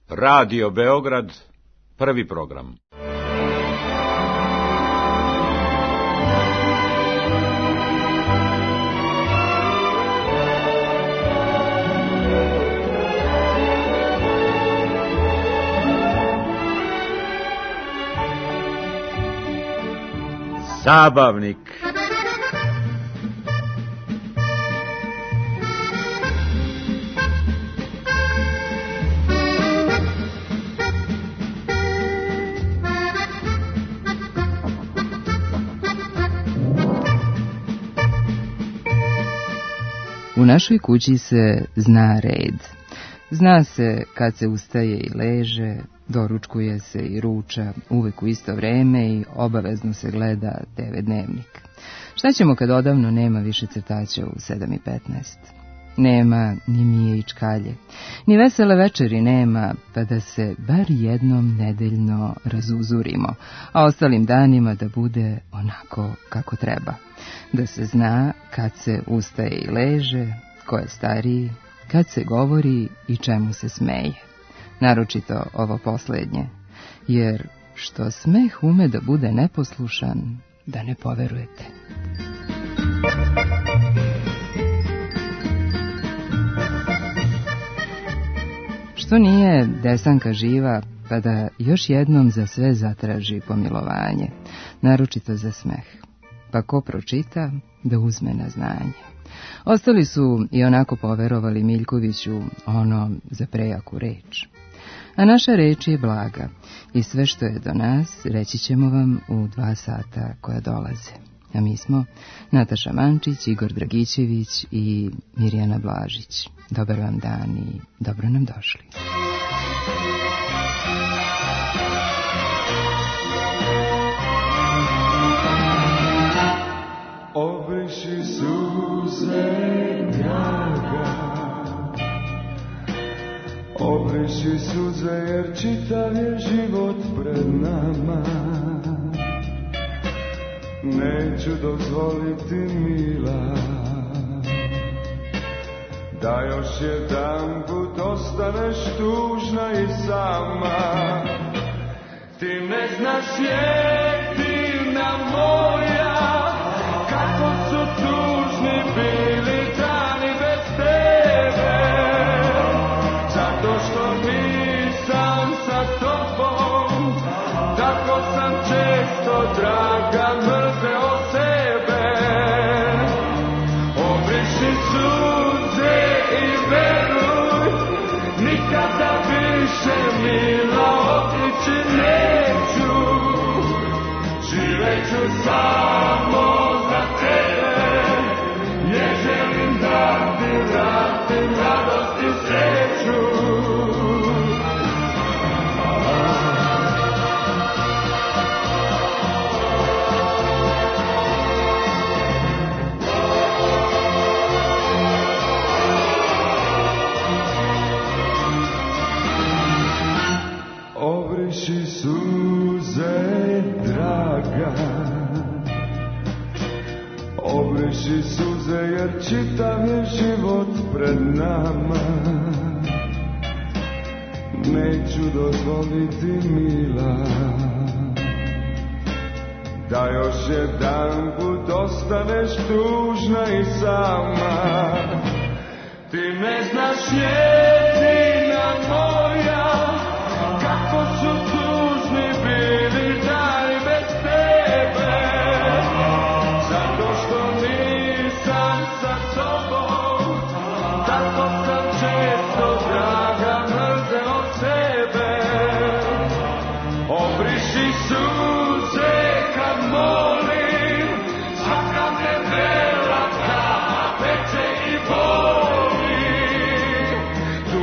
Radio Beograd, prvi program. Zabavnik. U našoj kući se zna red. Zna se kad se ustaje i leže, doručkuje se i ruča, uvek u isto vreme i obavezno se gleda TV dnevnik. Šta ćemo kad odavno nema više crtaća u 7:15? Nema ni Mije i Čkalje, ni vesele večeri nema, pa da se bar jednom nedeljno razuzurimo, a ostalim danima da bude onako kako treba. Da se zna kad se ustaje i leže, ko je stariji, kad se govori i čemu se smeje. Naročito ovo poslednje, jer što smeh ume da bude neposlušan, da ne poverujete. Što nije Desanka živa, pa da još jednom za sve zatraži pomilovanje, naročito za smeh. Pa ko pročita, da uzme na znanje. Ostali su i onako poverovali Miljkoviću ono za prejaku reč. A naša reč je blaga i sve što je do nas reći ćemo vam u 2 sata koja dolaze. A mi smo Nataša Mančić, Igor Dragićević i Mirjana Blažić. Dobar vam dan i dobro nam došli. Obriši suze, draga, obriši suze, jer čitav je život pred nama. Neću dozvoliti, mila, da još jedan put ostaneš tužna i sama. Ti ne znaš, jedina moja, kako su tužni bili dani bez tebe. Zato što nisam sa tobom, tako sam često, draga, mrzeo sebe. Obriši suze i veruj, nikada više, mila, otići neću. Živeću samo za tebe, jer želim da ti vratim radost i sreću. Obriši suze, draga, obriši suze, jer čitav je život pred nama. Neću dozvoliti, mila, da još jedan put ostaneš tužna i sama. Ti ne znaš, jedina moja, kako su tužni bili dani bez tebe. Zato što nisam sa tobom, tako sam često, draga, mrzeo sebe. Obriši suze kad molim, svaka me vela kapa peče i boli.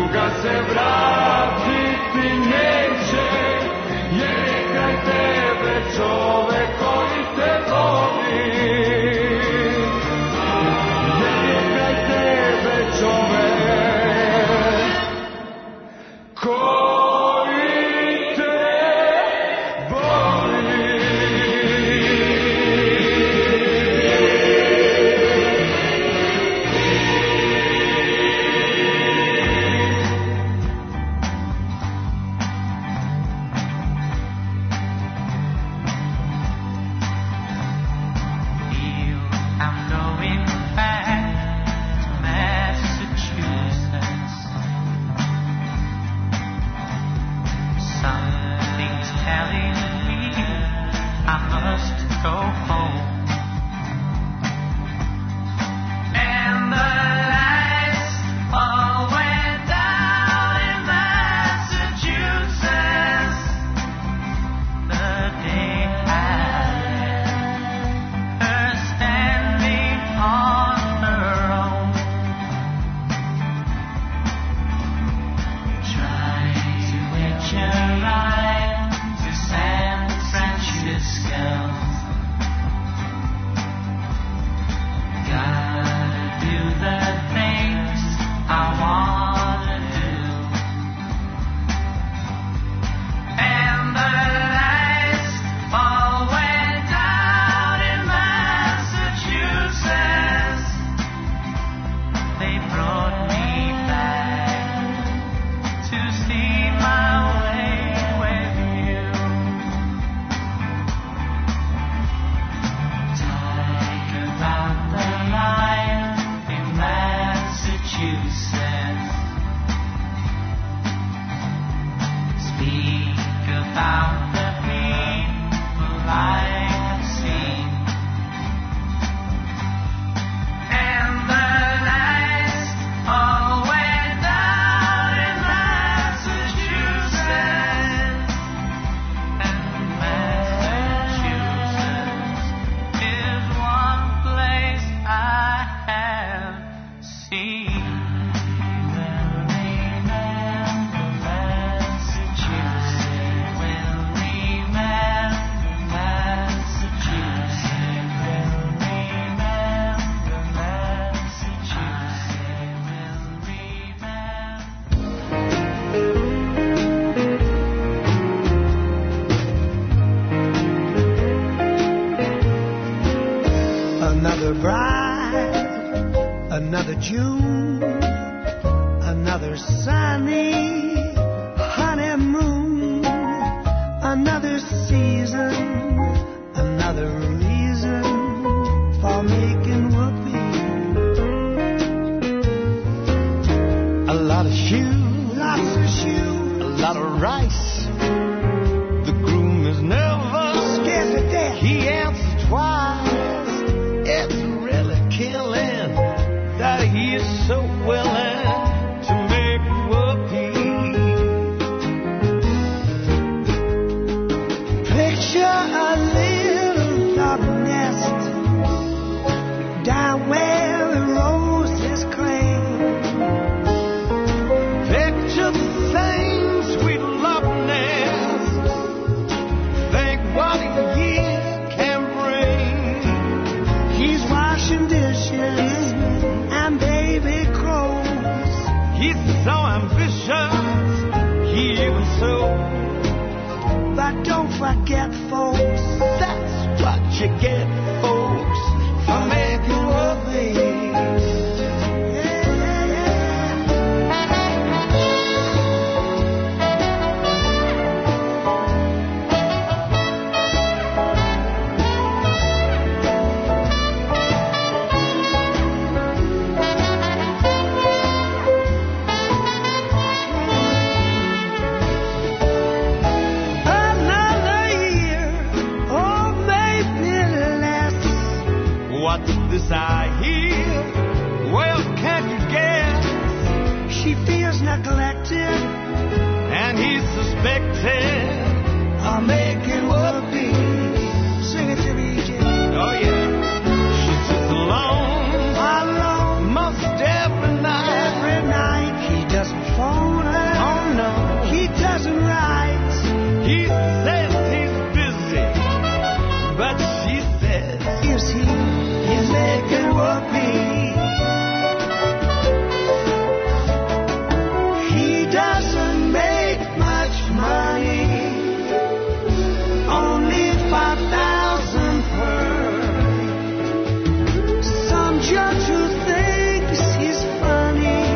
Another bride, another June, another sunny honeymoon, another season, another reason for making whoopee. A lot of shoes, lots of shoes, a lot of rice. The groom is never scared to death. He answers twice. It's really killing that he is so willing to make whoopee. Picture a little love nest down where the roses cling. Picture the same sweet love nest. Think what a year can bring. He's washing dishes and baby crows. He's so ambitious, he even so. But don't forget, folks, that's what you get, folks, for making whoopee. This I hear, well, can't you guess? She feels neglected, and he's suspected of making whoopee. Sing it to me, Jim. Oh, yeah. She sits alone, most every night. Every night. He doesn't phone her. Oh, no. He doesn't write. He says he's busy, but she says, is he? He's making whoopee. He doesn't make much money, only 5,000 per. Some judge who thinks he's funny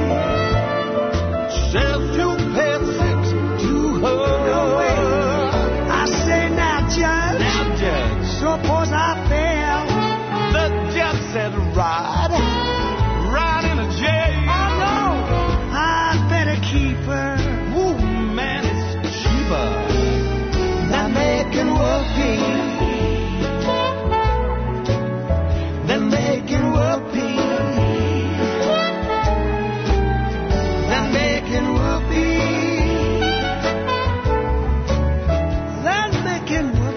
says to pay 6 to her. No way. I say now, Judge, suppose I fail. Said ride in a jail. Oh no, I'd better keep her. Ooh, man, it's cheaper than making whoopee. Than making whoopee. Than making whoopee. Than making whoopee.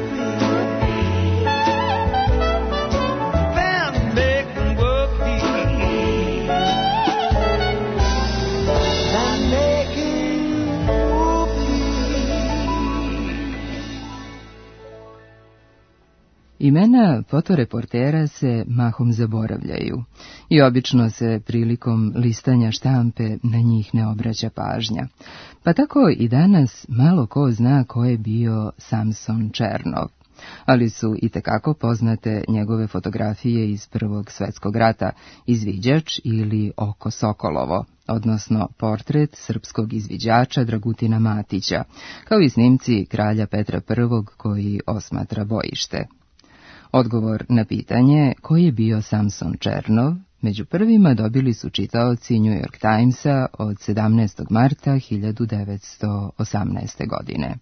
Imena fotoreportera se mahom zaboravljaju i obično se prilikom listanja štampe na njih ne obraća pažnja. Pa tako i danas malo ko zna ko je bio Samson Černov, ali su itekako poznate njegove fotografije iz Prvog svjetskog rata, Izviđač ili Oko Sokolovo, odnosno portret srpskog izviđača Dragutina Matića, kao i snimci kralja Petra I koji osmatra bojište. Odgovor na pitanje ko je bio Samson Černov Među prvima dobili su čitaoci New York Timesa od 17. marta 1918. godine.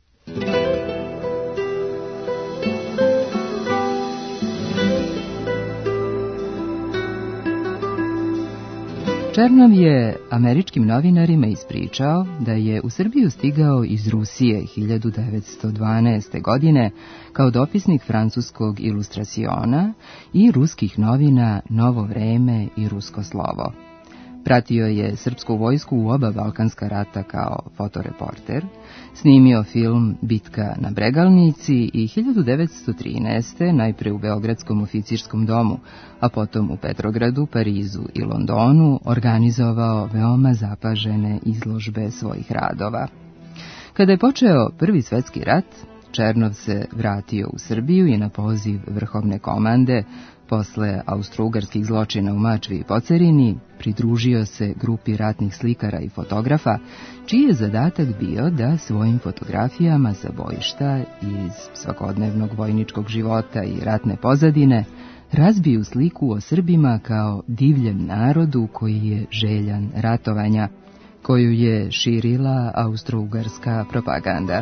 Černov je američkim novinarima ispričao da je u Srbiju stigao iz Rusije 1912. godine kao dopisnik francuskog Ilustraciona i ruskih novina Novo vreme i Rusko slovo. Pratio je srpsku vojsku u oba Balkanska rata kao fotoreporter, snimio film Bitka na Bregalnici i 1913. najpre u Beogradskom oficirskom domu, a potom u Petrogradu, Parizu i Londonu organizovao veoma zapažene izložbe svojih radova. Kada je počeo Prvi svetski rat, Černov se vratio u Srbiju i na poziv Vrhovne komande, posle austrougarskih zločina u Mačvi i Pocerini, pridružio se grupi ratnih slikara i fotografa, čiji je zadatak bio da svojim fotografijama sa bojišta iz svakodnevnog vojničkog života i ratne pozadine razbiju sliku o Srbima kao divljem narodu koji je željan ratovanja, koju je širila austrougarska propaganda.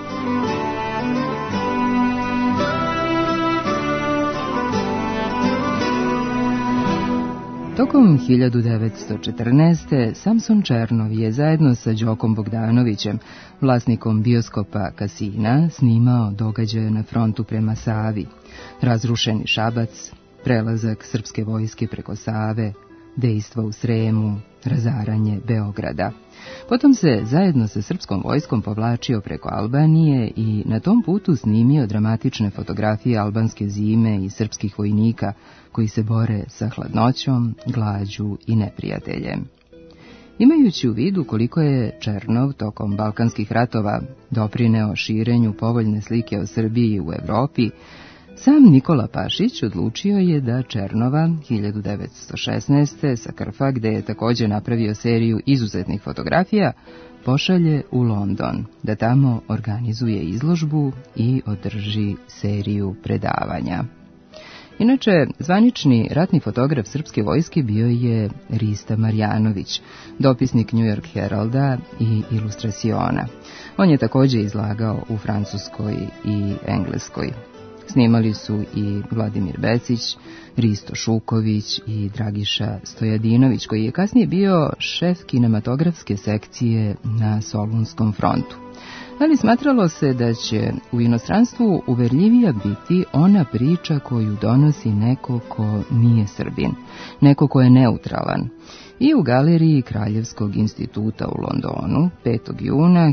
Tokom 1914. Samson Černov je zajedno sa Đokom Bogdanovićem, vlasnikom bioskopa Kasina, snimao događaje na frontu prema Savi, razrušeni Šabac, prelazak srpske vojske preko Save, dejstva u Sremu, razaranje Beograda. Potom se zajedno sa srpskom vojskom povlačio preko Albanije i na tom putu snimio dramatične fotografije albanske zime i srpskih vojnika koji se bore sa hladnoćom, glađu i neprijateljem. Imajući u vidu koliko je Černov tokom Balkanskih ratova doprineo širenju povoljne slike o Srbiji u Evropi, sam Nikola Pašić odlučio je da Černova 1916. sa Krfa, gde je također napravio seriju izuzetnih fotografija, pošalje u London, da tamo organizuje izložbu i održi seriju predavanja. Inače, zvanični ratni fotograf srpske vojske bio je Rista Marjanović, dopisnik New York Heralda i Ilustraciona. On je također izlagao u Francuskoj i Engleskoj. Snimali su i Vladimir Becić, Risto Šuković i Dragiša Stojadinović, koji je kasnije bio šef kinematografske sekcije na Solunskom frontu. Ali smatralo se da će u inostranstvu uverljivija biti ona priča koju donosi neko ko nije Srbin, neko ko je neutralan. I u galeriji Kraljevskog instituta u Londonu 5. juna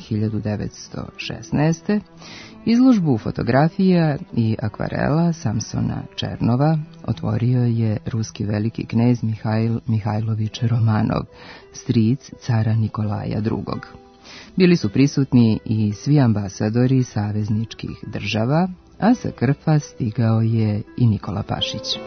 1916. izložbu fotografija i akvarela Samsona Černova otvorio je ruski veliki knez Mihail Mihajlović Romanov, stric cara Nikolaja II. Bili su prisutni i svi ambasadori savezničkih država, a sa Krfa stigao je i Nikola Pašić.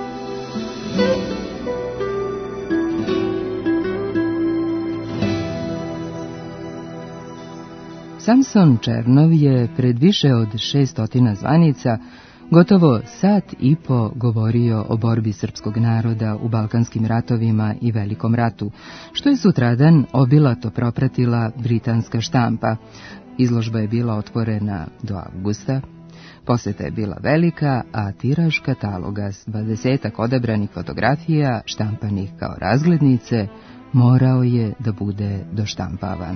Samson Černov je pred više od 600 zvanica gotovo sat i po govorio o borbi srpskog naroda u Balkanskim ratovima i Velikom ratu, što je sutradan obilato propratila britanska štampa. Izložba je bila otvorena do avgusta, posjeta je bila velika, a tiraž kataloga s 20 odabranih fotografija, štampanih kao razglednice, morao je da bude doštampavan.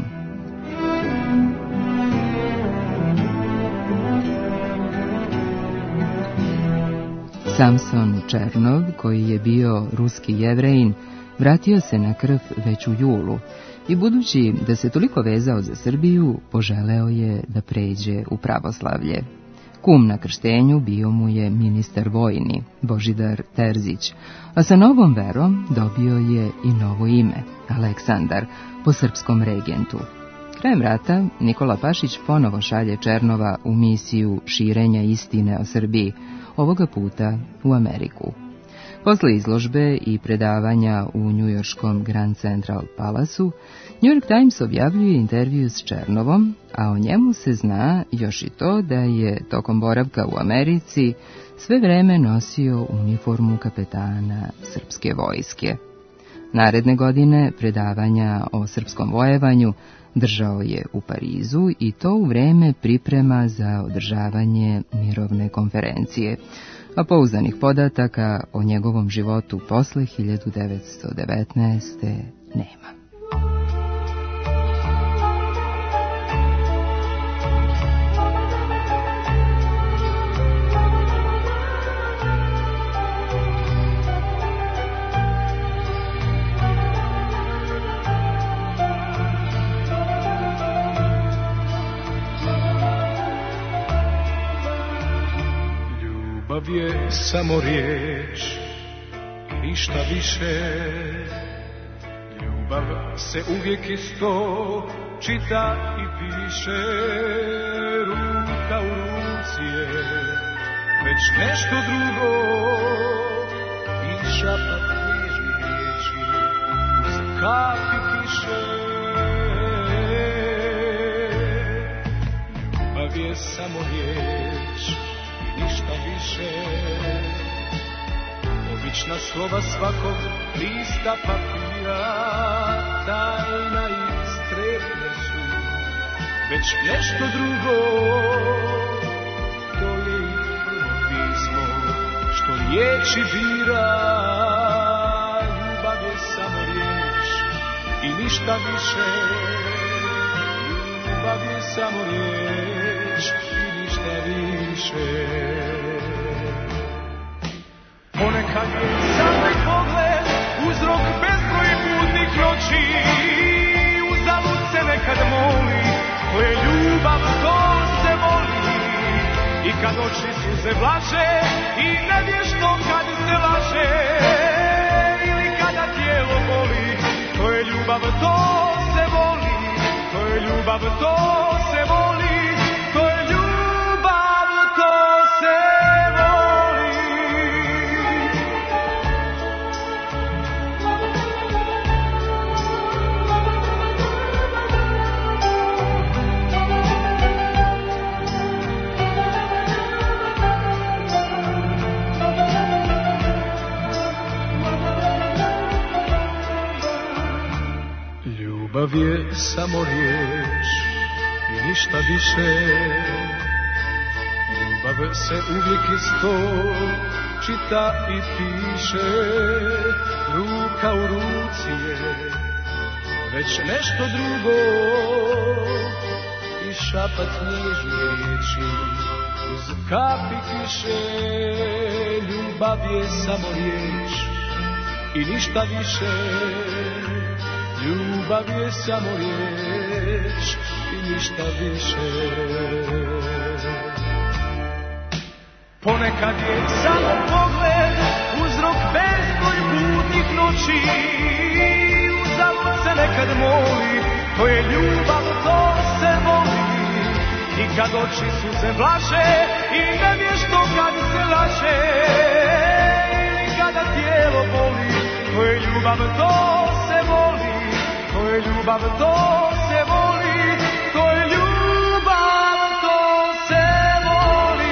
Samson Černov, koji je bio ruski Jevrejin, vratio se na Krf već u julu i budući da se toliko vezao za Srbiju, poželeo je da pređe u pravoslavlje. Kum na krštenju bio mu je ministar vojni, Božidar Terzić, a sa novom verom dobio je i novo ime, Aleksandar, po srpskom regentu. Krajem rata Nikola Pašić ponovo šalje Černova u misiju širenja istine o Srbiji, ovoga puta u Ameriku. Posle izložbe i predavanja u njujorškom Grand Central Palace-u, New York Times objavljuje intervju s Černovom, a o njemu se zna još i to da je tokom boravka u Americi sve vreme nosio uniformu kapetana srpske vojske. Naredne godine predavanja o srpskom vojevanju držao je u Parizu i to u vreme priprema za održavanje mirovne konferencije, a pouzdanih podataka o njegovom životu posle 1919. nema. Ljubav je samo riječ, ništa više. Ljubav se uvijek isto čita i piše. Ruka u ruci je već nešto drugo i šapat nježnih riječi uz kapi kiše. Ljubav je samo riječ, ništa više. Obična slova svakog lista papira, tajna i strepnje su već nešto drugo. To je i prvo pismo što riječi bira. Ljubav je samo riječ i ništa više. Ljubav je samo riječ i ništa više. Ponekad je samo pogled uzrok bezbroj budnih noći. Uzalud se nekad moli, to je ljubav, to se voli. I kad oči suze vlaže i nevješto kad se laže, ili kada tijelo boli, to je ljubav, to se voli. To je ljubav, to se voli. To je ljubav, to se voli. Ljubav je samo riječ i ništa više. Ljubav se uvijek isto čita i piše. Ruka u ruci je već nešto drugo i šapat nježnih riječi uz kapi kiše. Ljubav je samo riječ i ništa više. Ljubav je samo riječ i ništa više. Ponekad je samo pogled uzrok bezbroj budnih noći. Uzalud se nekad moli, to je ljubav, to se voli. I kad oči suze vlaže i nevješto kad se laže, ili kada tijelo boli, to je ljubav, to se voli. To je ljubav, to se voli. To je ljubav, to se voli.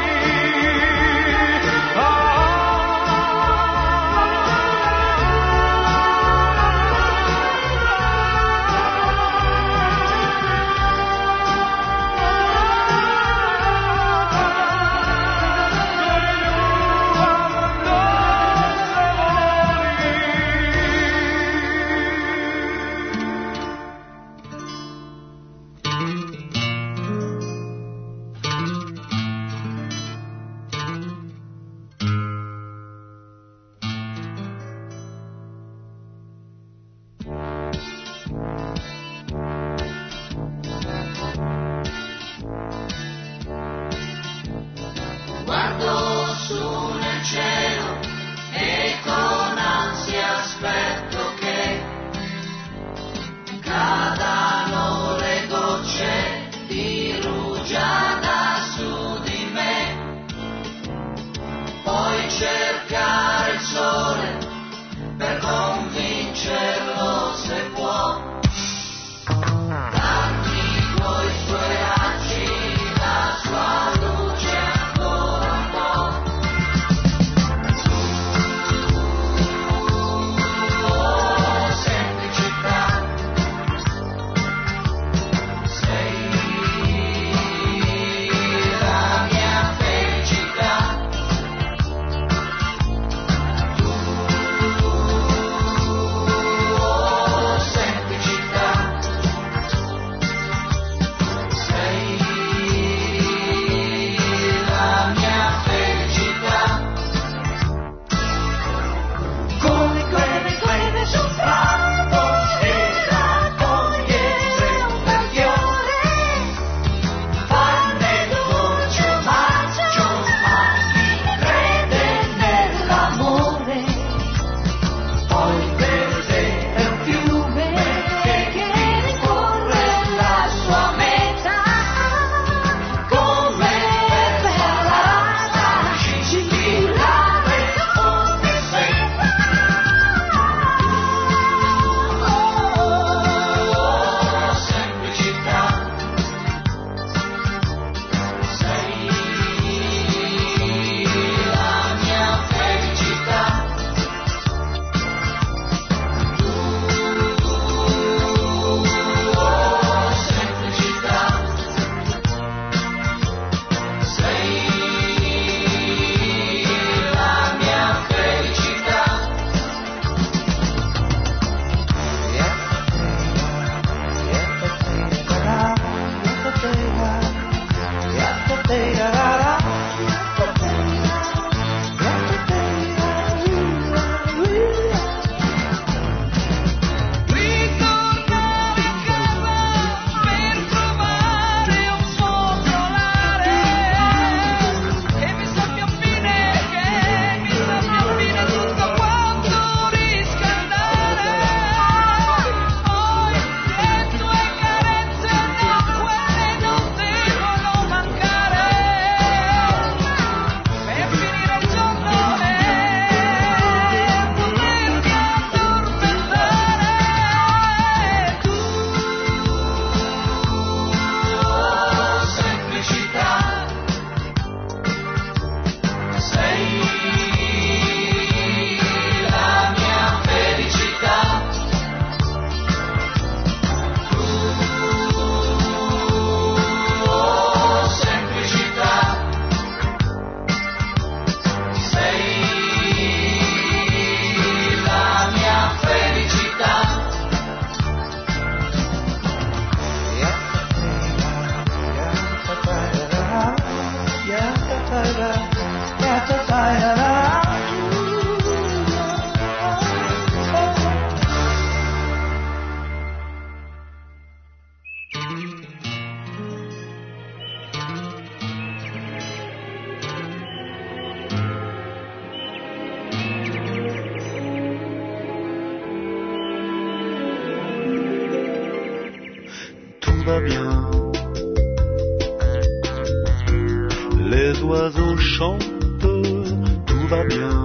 oiseaux chantent, tout va bien.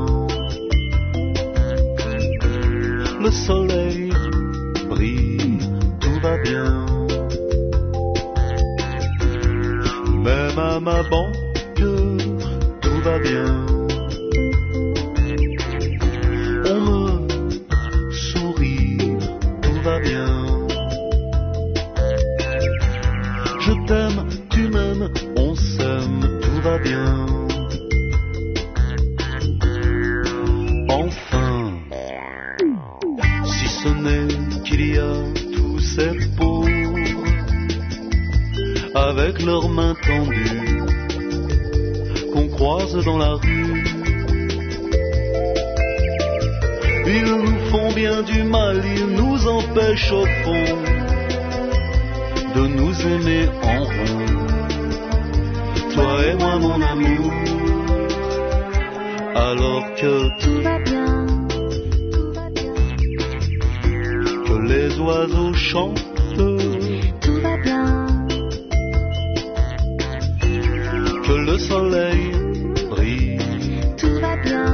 Le soleil brille, tout va bien. Même à ma banque, tout va bien. On me sourit, tout va bien. Je t'aime, tu m'aimes, on s'aime, tout va bien. Enfin, si ce n'est qu'il y a tous ces pauvres avec leurs mains tendues qu'on croise dans la rue. Ils nous font bien du mal, ils nous empêchent au fond de nous aimer en rond. Toi et moi mon amour, alors que tout va bien, que les oiseaux chantent, tout va bien, que le soleil brille, tout va bien,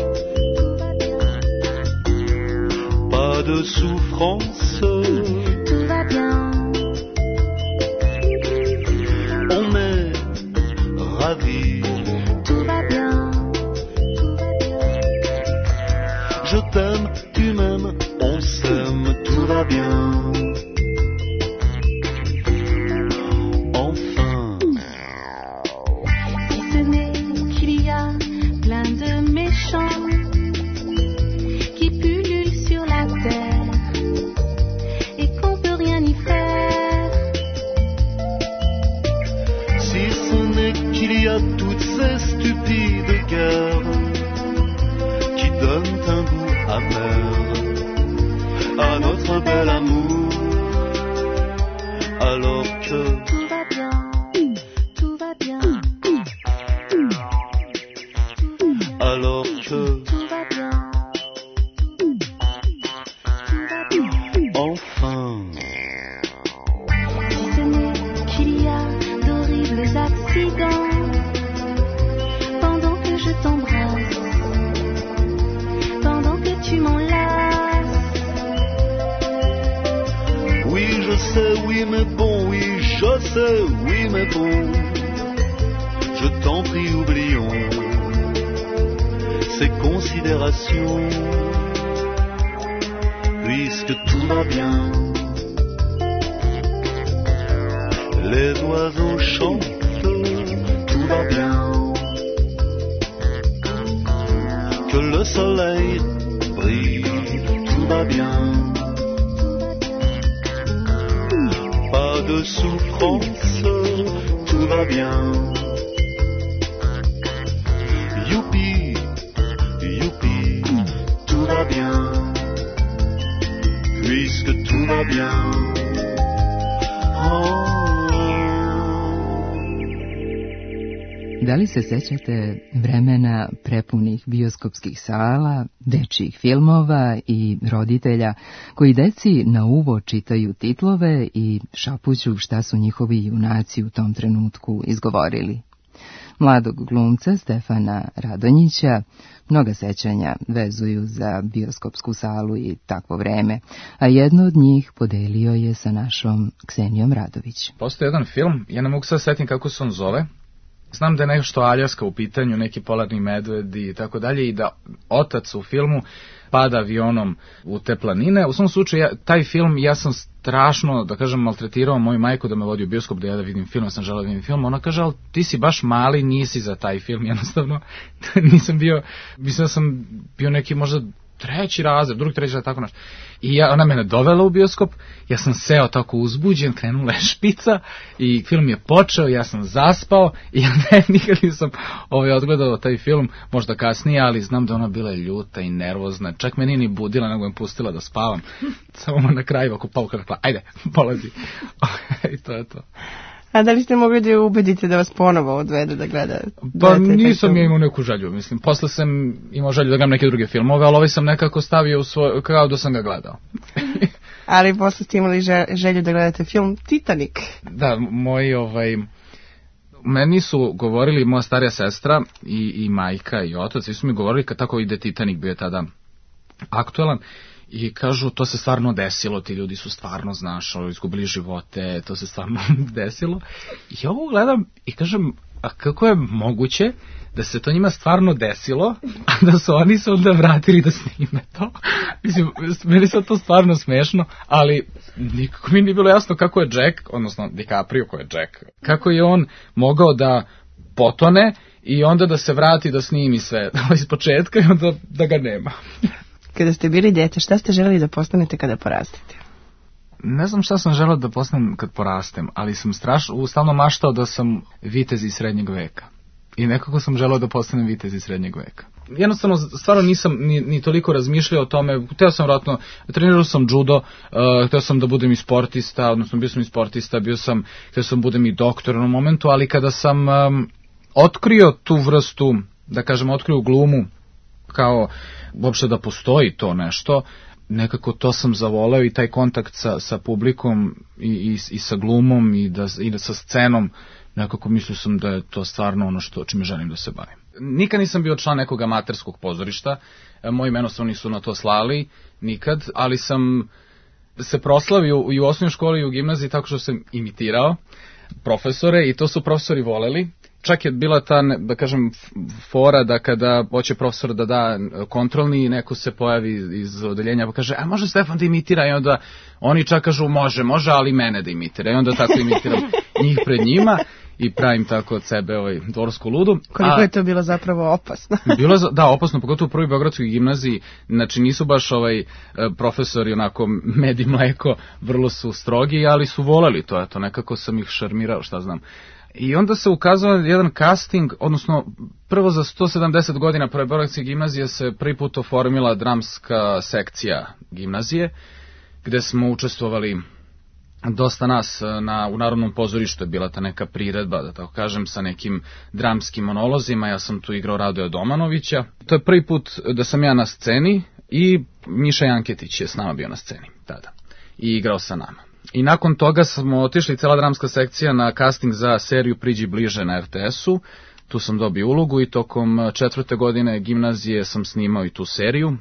pas de souffrance, tout va bien, on est ravis, tout va bien, je t'aime, tu m'aimes, on s'aime, tout va bien. Enfin, si ce n'est qu'il y a plein de méchants qui pullulent sur la terre et qu'on peut rien y faire. si ce n'est qu'il y a toutes ces stupides guerres qui donnent un goût amer à notre bel amour, alors que Tout va bien, tout va bien, alors que tout va bien, tout va bien. enfin, Si ce n'est qu'il y a d'horribles accidents pendant que je t'embrasse, pendant que tu m'enlaces. oui je sais, oui mais bon, oui je sais, oui mais bon, je t'en prie oublions ces considérations, puisque tout va bien. Les oiseaux chantent, tout va bien. Que le soleil brille, tout va bien. Pas de souffrance, tout va bien. Youpi, youpi, tout va bien. Puisque tout va bien. Oh. Da li se sećate vremena prepunih bioskopskih sala, dečjih filmova i roditelja koji deci na uvo čitaju titlove i šapuću šta su njihovi junaci u tom trenutku izgovorili? Mladog glumca Stefana Radonjića mnoga sećanja vezuju za bioskopsku salu i takvo vreme, a jedno od njih podelio je sa našom Ksenijom Radović. Postoji jedan film, ja ne mogu sad setim kako se on zove. Znam da je nešto Aljaska u pitanju, neki polarni medvedi i tako dalje, i da otac u filmu pada avionom u te planine. U svom slučaju, taj film, ja sam strašno, da kažem, maltretirao moju majku da me vodi u bioskop, da ja da vidim film, ja sam želeo da vidim film. Ona kaže, ali ti si baš mali, nisi za taj film, jednostavno. Nisam bio, mislim da sam bio neki možda treći razred, tako nešto. I ona mene dovela u bioskop, ja sam seo tako uzbuđen, krenula je špica i film je počeo, ja sam zaspao i ja nikad nisam odgledao taj film, možda kasnije, ali znam da ona bila ljuta i nervozna, čak me nije ni budila, nego me pustila da spavam. Samo na kraju ako pauka rekla, ajde, polazi. I to je to. A da li ste mogli da je ubedite da vas ponovo odvede da gleda? Pa nisam ja imao neku želju, mislim. Posle sam imao želju da gledam neke druge filmove, ali ovaj sam nekako stavio u svoj, kao da sam ga gledao. Ali posle ste imali želju da gledate film Titanic. Da, meni su govorili moja starija sestra i majka i otac, svi su mi govorili kad tako ide Titanic, bio je tada aktualan, i kažu to se stvarno desilo, ti ljudi su stvarno, znaš, izgubili živote, to se stvarno desilo. I ja ovo gledam i kažem, a kako je moguće da se to njima stvarno desilo, a da su oni se onda vratili da snime to? Mislim, meni se to stvarno smešno, ali nikako mi nije bilo jasno kako je Jack, odnosno DiCaprio koji je Jack, kako je on mogao da potone i onda da se vrati da snimi sve iz početka i onda da ga nema. Kada ste bili dete, šta ste želeli da postanete kada porastete? Ne znam šta sam želeo da postanem kad porastem, ali sam stalno maštao da sam vitez iz srednjeg veka. I nekako sam želeo da postanem vitez iz srednjeg veka. Jednostavno, stvarno nisam ni toliko razmišljao o tome. Hteo sam vratno, trenirao sam judo, hteo sam da budem i sportista, odnosno bio sam i sportista, hteo sam budem i doktor u momentu, ali kada sam otkrio tu vrstu, da kažem, otkrio glumu, kao uopšte da postoji to nešto, nekako to sam zavoleo i taj kontakt sa publikom i sa glumom i da sa scenom, nekako mislio sam da je to stvarno ono čime želim da se bavim. Nikad nisam bio član nekog amaterskog pozorišta, moji menostavno nisu na to slali, nikad, ali sam se proslavio i u osnovnoj školi i u gimnaziji tako što sam imitirao profesore i to su profesori voleli. Čak je bila ta, da kažem, fora da kada hoće profesor da da kontrolni, neko se pojavi iz odeljenja pa kaže, a može Stefan da imitira, i onda oni čak kažu može, ali mene da imitira, i onda tako imitiram njih pred njima i pravim tako od sebe dvorsku ludu. Koliko je to bilo zapravo opasno? Da, opasno, pogotovo u prvoj beogradskoj gimnaziji, znači nisu baš profesori onako med i mleko, vrlo su strogi, ali su voleli to, eto, nekako sam ih šarmirao, šta znam. I onda se ukazao jedan casting, odnosno prvo za 170 godina prve beogradske gimnazije se prvi put oformila dramska sekcija gimnazije, gde smo učestvovali dosta nas u Narodnom pozorištu, je bila ta neka priredba, da tako kažem, sa nekim dramskim monolozima, ja sam tu igrao Radoja Domanovića. To je prvi put da sam ja na sceni i Miša Janketić je s nama bio na sceni tada i igrao sa nama. I nakon toga smo otišli, cela dramska sekcija, na casting za seriju Priđi bliže na RTS-u. Tu sam dobio ulogu i tokom 4. godine gimnazije sam snimao i tu seriju.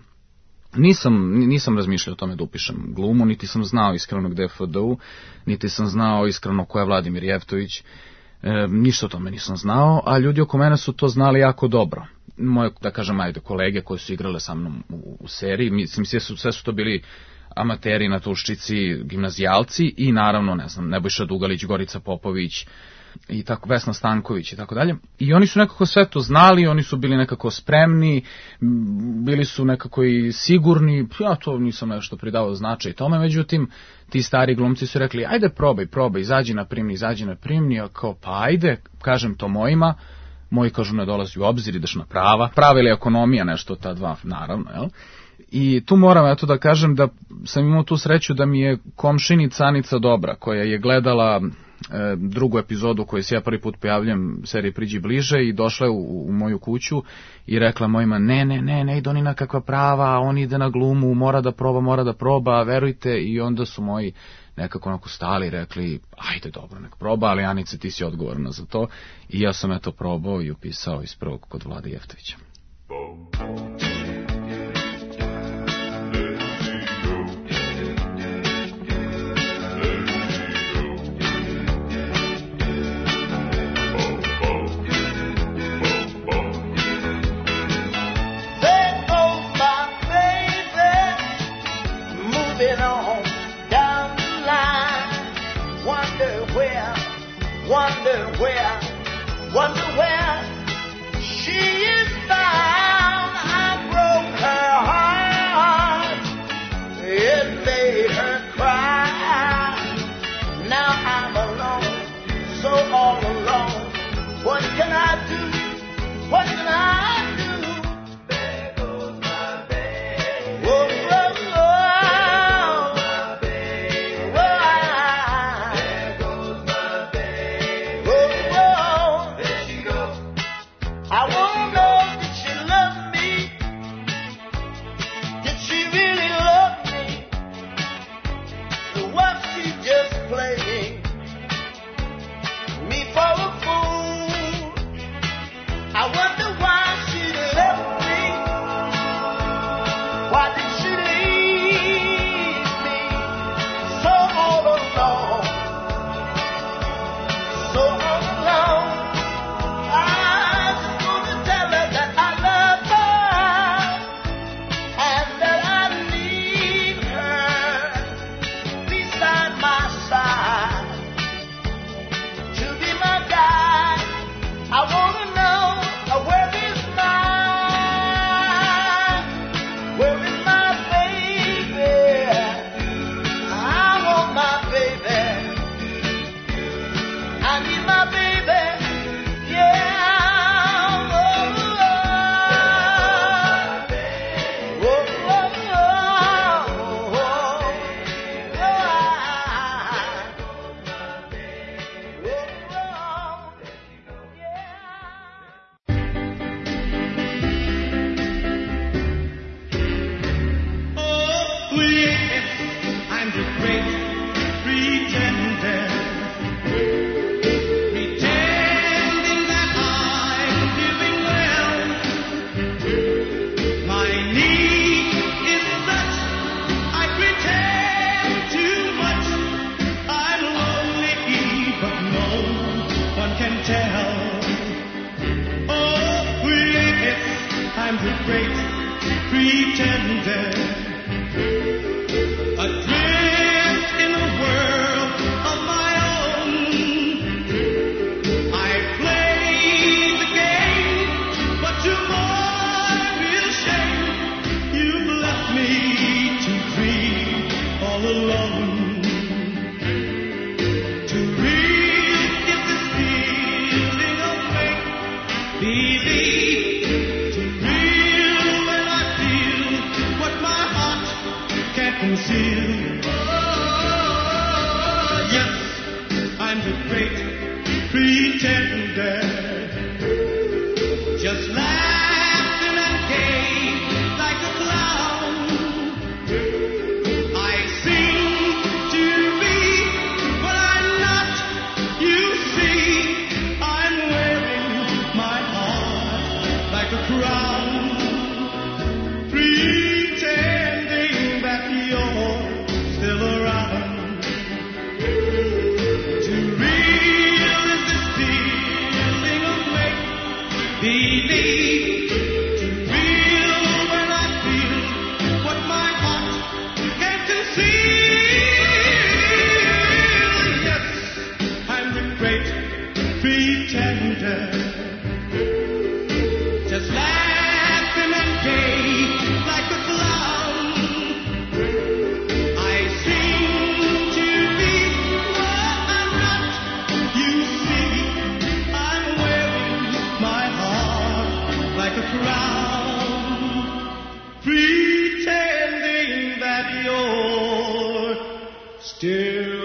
Nisam razmišljao o tome da upišem glumu, niti sam znao iskreno gde je FDU, niti sam znao iskreno ko je Vladimir Jevtović. Ništa o tome nisam znao, a ljudi oko mene su to znali jako dobro. Moje, da kažem, kolege koji su igrale sa mnom u seriji, mislim, sve su to bili amateri na Tuščici, gimnazijalci i naravno, ne znam, Nebojša Dugalić, Gorica Popović i tako, Vesna Stanković i tako dalje. I oni su nekako sve to znali, oni su bili nekako spremni, bili su nekako i sigurni, ja to nisam nešto pridavao značaj tome, međutim, ti stari glumci su rekli, ajde probaj, izađi na primni, a kao, pa ajde, kažem to mojima, moji kažu ne dolazi u obzir, ideš na prava ili ekonomija, nešto od ta dva, naravno, jel? I tu moram da kažem da sam imao tu sreću da mi je komšinica Anica Dobra, koja je gledala drugu epizodu koju se ja prvi put pojavljam seriji Priđi bliže, i došla je u moju kuću i rekla mojima, ne ide oni na kakva prava, on ide na glumu, mora da proba, verujte. I onda su moji nekako onako stali i rekli, ajde dobro, nek proba, ali Anice, ti si odgovorna za to. I ja sam probao i upisao iz prvog kod Vlade Jevtovića. Wonder where she is found. I broke her heart, it made her cry. Now I'm alone, so all alone. What can I do? What can I do? There goes my baby. Whoa, whoa, whoa. My baby. Whoa. There goes my baby. Whoa, whoa. There she goes. one can tell. Oh, yes, I'm the great pretender, adrift in a world of my own. I play the game, but to my real shame, you've left me to grieve all alone. To real is this feeling of faith, to real when I feel what my heart can't conceal. Oh, yes, I'm the great pretender, just laughing and gay like a clown. I sing to be what I'm not. You see, I'm wearing my heart like a crown, pretending that you're still around. To real is this feeling of make-believe. To real when I feel what my heart can't conceal. Yes, I'm the great pretender, just laughing and gay like a clown. I sing to be what I'm not. You see, I'm wearing my heart like a crown, pretending that you're still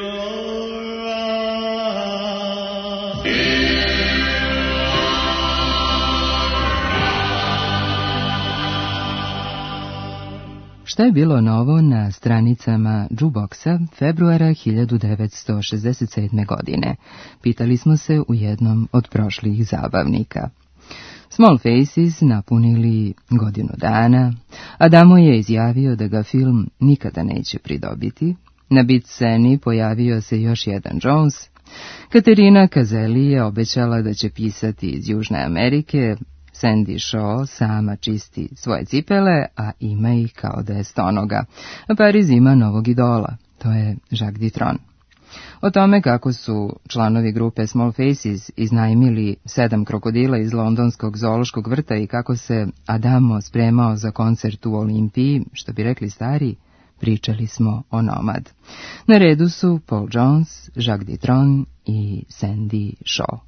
Šta je bilo novo na stranicama Jukeboxa februara 1967. godine? Pitali smo se u jednom od prošlih zabavnika. Small Faces napunili godinu dana, Adamo je izjavio da ga film nikada neće pridobiti, na bit sceni pojavio se još jedan Jones, Katerina Kazeli je obećala da će pisati iz Južne Amerike, Sandy Shaw sama čisti svoje cipele, a ima ih kao da je stonoga. A Pariz ima novog idola, to je Jacques Dutronc. O tome kako su članovi grupe Small Faces iznajmili 7 krokodila iz londonskog zoološkog vrta i kako se Adamo spremao za koncert u Olimpiji, što bi rekli stari, pričali smo o Nomad. Na redu su Paul Jones, Jacques Dutronc i Sandy Shaw.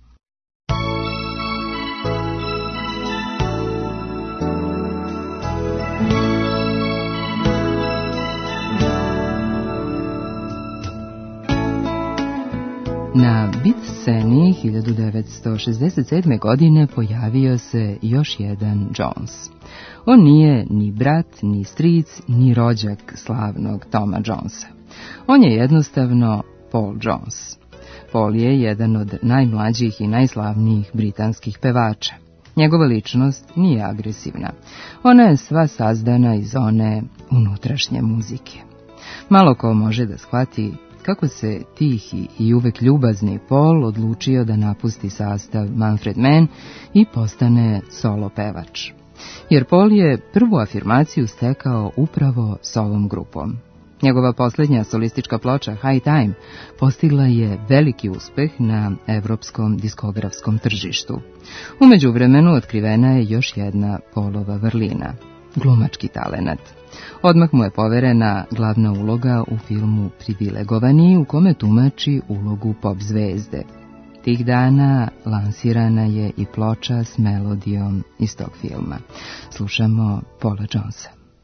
Na bit sceni 1967. godine pojavio se još jedan Jones. On nije ni brat, ni stric, ni rođak slavnog Toma Jonesa. On je jednostavno Paul Jones. Paul je jedan od najmlađih i najslavnijih britanskih pevača. Njegova ličnost nije agresivna. Ona je sva sazdana iz one unutrašnje muzike. Malo ko može da shvati kako se tihi i uvek ljubazni Paul odlučio da napusti sastav Manfred Mann i postane solo pevač. Jer Paul je prvu afirmaciju stekao upravo s ovom grupom. Njegova posljednja solistička ploča High Time postigla je veliki uspeh na evropskom diskografskom tržištu. U međuvremenu otkrivena je još jedna Paulova vrlina, glumački talenat. Odmah mu je poverena glavna uloga u filmu Privilegovani, u kome tumači ulogu pop zvezde. Tih dana lansirana je i ploča s melodijom iz tog filma. Slušamo Paula Jonesa.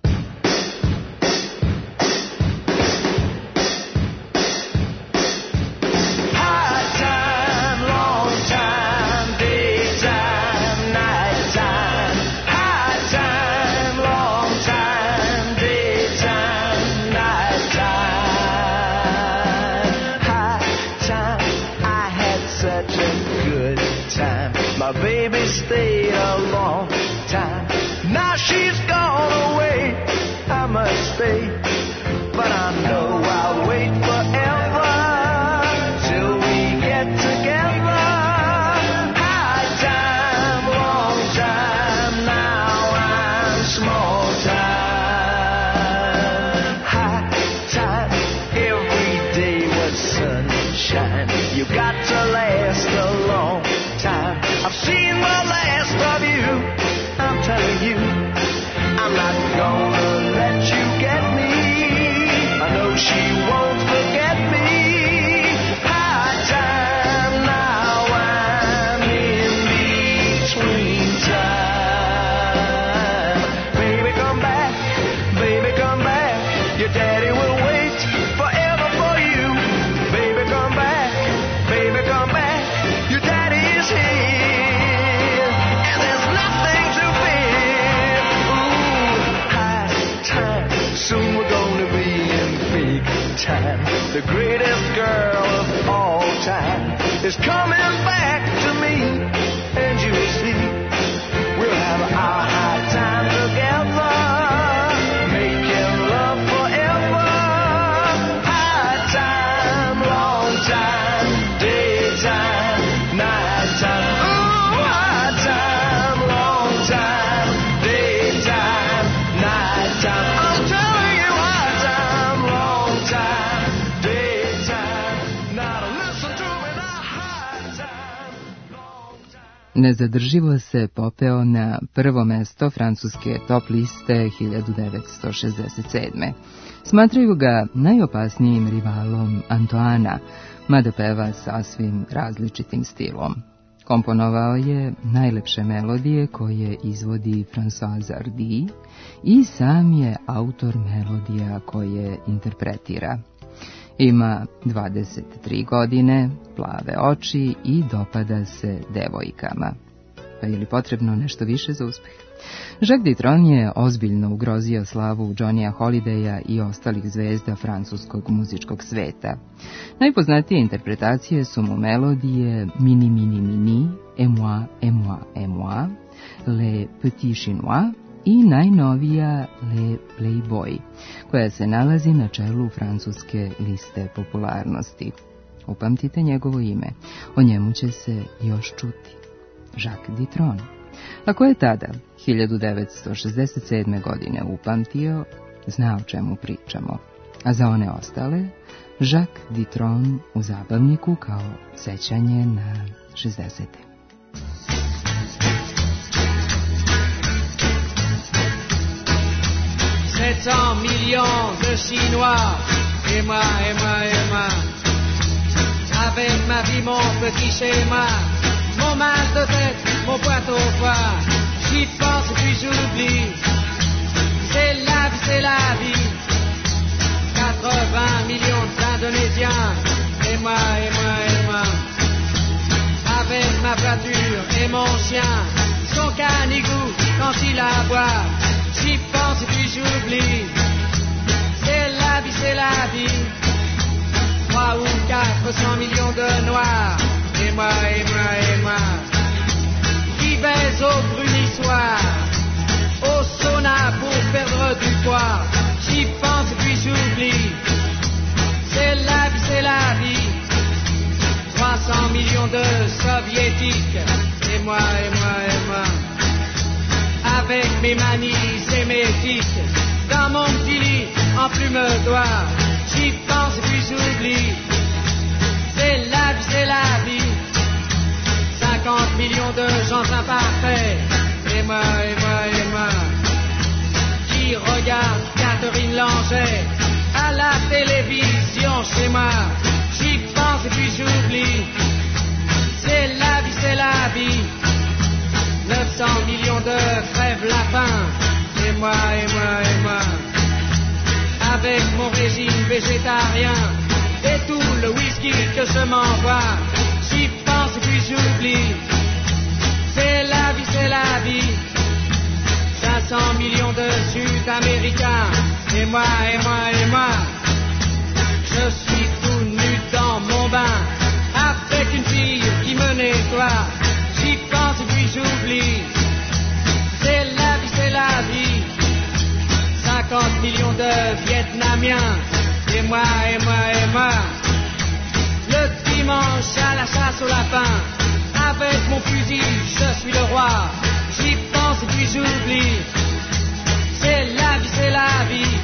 My baby stayed a long time. Now she's gone away. I must stay, but I know I'll wait forever till we get together. the greatest girl of all time, is coming back to me. And you see, we'll have our high time together, making love forever. High time, long time, daytime, nighttime. Ooh, high time, long time, daytime, nighttime. I'm telling you, high time, long time, daytime. Now listen to me now, high time, long time. Nezadrživo se popeo na prvo mesto francuske top liste 1967. Smatraju ga najopasnijim rivalom Antoana, mada peva sasvim različitim stilom. Komponovao je najlepše melodije koje izvodi François Hardy i sam je autor melodija koje interpretira. Ima 23 godine, plave oči i dopada se devojkama. Pa je li potrebno nešto više za uspeh? Jacques Dutronc je ozbiljno ugrozio slavu Johnny'a Holidaya i ostalih zvezda francuskog muzičkog sveta. Najpoznatije interpretacije su mu melodije Mini Mini Mini, Et moi, et moi, et moi, Les Petits Chinois i najnovija Le Playboy, koja se nalazi na čelu francuske liste popularnosti. Upamtite njegovo ime, o njemu će se još čuti. Jacques Dutronc. Ako je tada, 1967. godine upamtio, zna o čemu pričamo. A za one ostale, Jacques Dutronc u zabavniku kao sećanje na 60. 700 millions de Chinois, et moi, et moi, et moi. Avec ma vie, mon petit schéma, mon mal de tête, mon poids au foie, j'y pense et puis j'oublie. C'est la vie, c'est la vie. 80 millions d'Indonésiens, et moi, et moi, et moi. Avec ma voiture et mon chien, son canigou quand il aboie, j'y pense et puis j'oublie. C'est la vie, c'est la vie. 3 ou 400 millions de noirs, et moi, et moi, et moi. Qui baise au brunissoir, au sauna pour perdre du poids, j'y pense et puis j'oublie. C'est la vie, c'est la vie. 300 millions de soviétiques, et moi, et moi, et moi. Avec mes manies et mes tics, dans mon petit lit en plume d'oie, j'y pense et puis j'oublie. C'est la vie, c'est la vie. 50 millions de gens imparfaits, et moi, et moi, et moi. Qui regarde Catherine Langer à la télévision chez moi, j'y pense et puis j'oublie. C'est la vie, c'est la vie. 900 millions de crèves la faim, et moi, et moi, et moi. Avec mon régime végétarien et tout le whisky que je m'envoie, j'y pense et puis j'oublie. C'est la vie, c'est la vie. 500 millions de Sud-Américains, et moi, et moi, et moi. Je suis tout nu dans mon bain, avec une fille qui me nettoie, j'y pense et puis j'oublie. C'est la vie, c'est la vie. 50 millions de Vietnamiens, et moi, et moi, et moi. Le dimanche à la chasse au lapin, avec mon fusil, je suis le roi, j'y pense et puis j'oublie. C'est la vie, c'est la vie.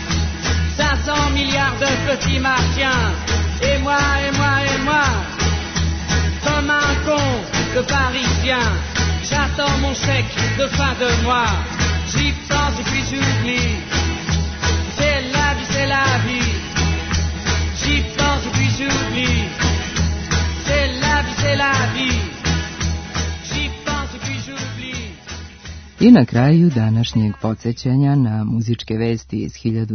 500 milliards de petits martiens, et moi, et moi, et moi. Comme un con de Parisien, j'attends mon chèque de fin de mois, j'y pense et puis j'oublie. C'est la vie, c'est la vie. J'y pense et puis j'oublie. C'est la vie, c'est la vie. J'y pense et puis j'oublie. I na kraju današnjeg podsjećanja na muzičke vesti iz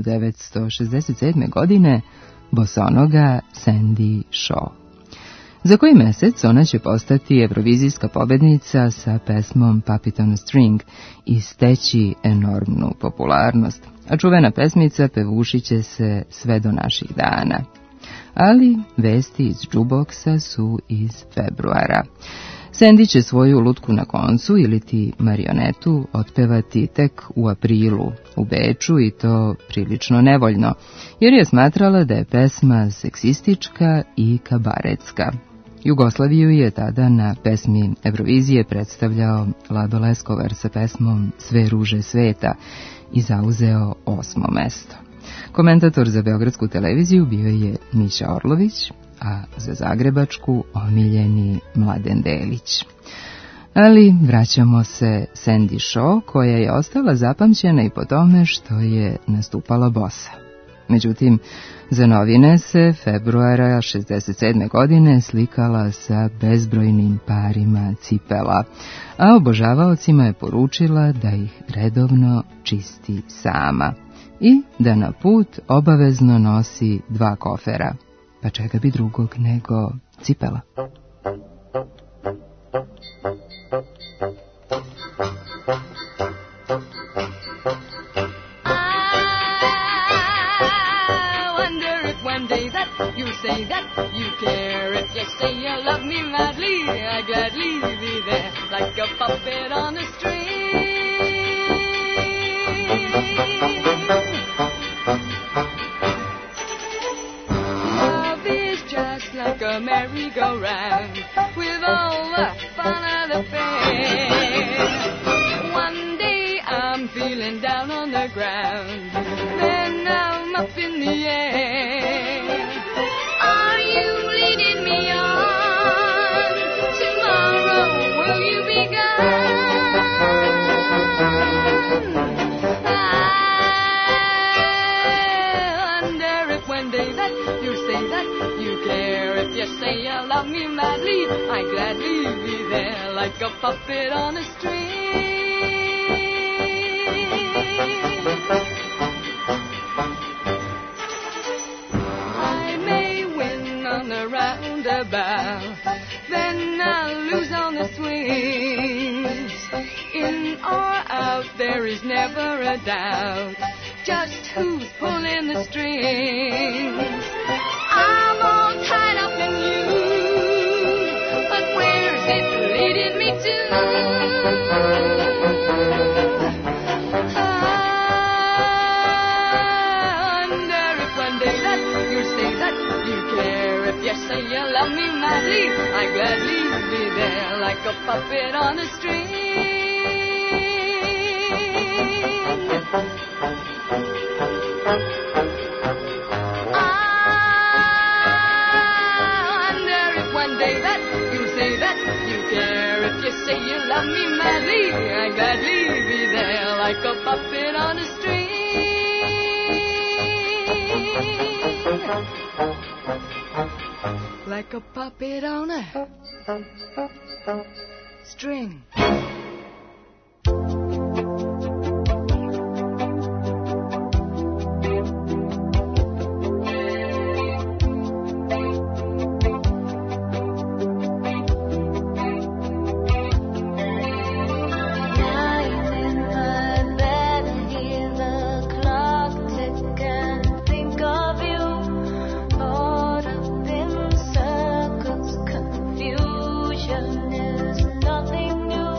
1967. godine, bosonoga Sandy Shaw. Za koji mesec ona će postati evrovizijska pobednica sa pesmom Puppet on a String i steći enormnu popularnost, a čuvena pesmica pevušiće se sve do naših dana. Ali vesti iz jukeboxa su iz februara. Sandy će svoju lutku na koncu ili ti marionetu otpevati tek u aprilu u Beču i to prilično nevoljno, jer je smatrala da je pesma seksistička i kabaretska. Jugoslaviju je tada na pesmi Eurovizije predstavljao Lado Leskovar sa pesmom Sve ruže sveta i zauzeo 8. mesto. Komentator za Beogradsku televiziju bio je Mića Orlović, a za zagrebačku omiljeni Mladen Delić. Ali vraćamo se Sandy Shaw, koja je ostala zapamćena i po tome što je nastupala bosa. Međutim, za novine se februara 67. godine slikala sa bezbrojnim parima cipela, a obožavaocima je poručila da ih redovno čisti sama i da na put obavezno nosi 2 kofera. Pa čega bi drugog nego cipela? You say that you care. If you say you love me madly, I gladly be there like a puppet on a string. Love is just like a merry-go-round with all the fun of the fair. One day I'm feeling down on the ground, then I'm up in the air. Say you love me madly, I gladly be there like a puppet on a string. I may win on the roundabout, then I'll lose on the swings. In or out there is never a doubt, just who's pulling the strings. I'm all tied up in you, but where's it leading me to? I wonder if one day that you say that you care. If you say you love me madly, I gladly be there like a puppet on a string. Say you love me madly, I gladly be there like a puppet on a string. Like a puppet on a string. Nothing new.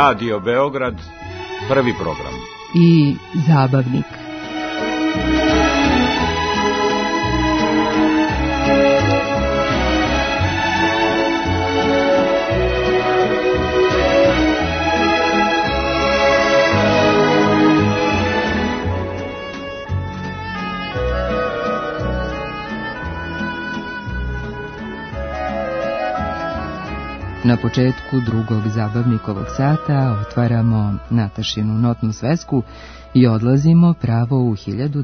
Radio Beograd, prvi program. I zabavnik. Na početku drugog zabavnikovog sata otvaramo Natašinu notnu svesku i odlazimo pravo u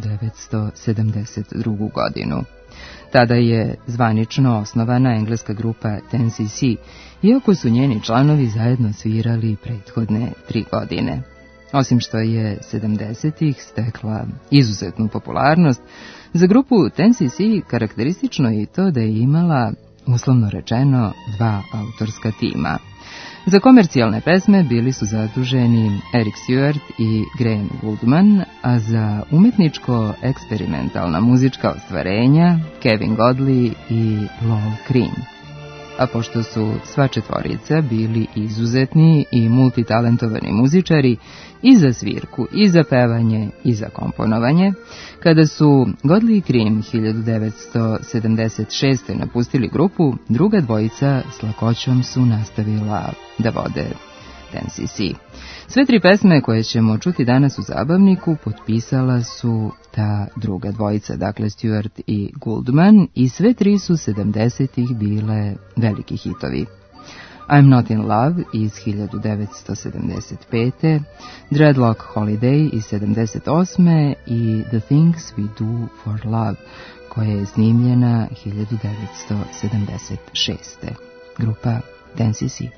1972. godinu. Tada je zvanično osnovana engleska grupa 10cc, iako su njeni članovi zajedno svirali prethodne 3 godine. Osim što je 70-ih stekla izuzetnu popularnost, za grupu 10cc karakteristično je i to da je imala, uslovno rečeno, 2 autorska tima. Za komercijalne pesme bili su zaduženi Eric Stewart i Graham Gouldman, a za umetničko-eksperimentalna muzička ostvarenja Kevin Godley i Lol Creme. A pošto su sva četvorica bili izuzetni i multitalentovani muzičari i za svirku, i za pevanje, i za komponovanje, kada su Godley i Creme 1976. napustili grupu, druga dvojica s lakoćom su nastavila da vode 10cc. Sve 3 pesme koje ćemo čuti danas u zabavniku potpisala su ta druga dvojica, dakle Stewart i Gouldman, i sve 3 su 70-ih bile veliki hitovi. I'm Not in Love iz 1975. Dreadlock Holiday iz 78. i The Things We Do for Love, koja je snimljena 1976. Grupa 10cc.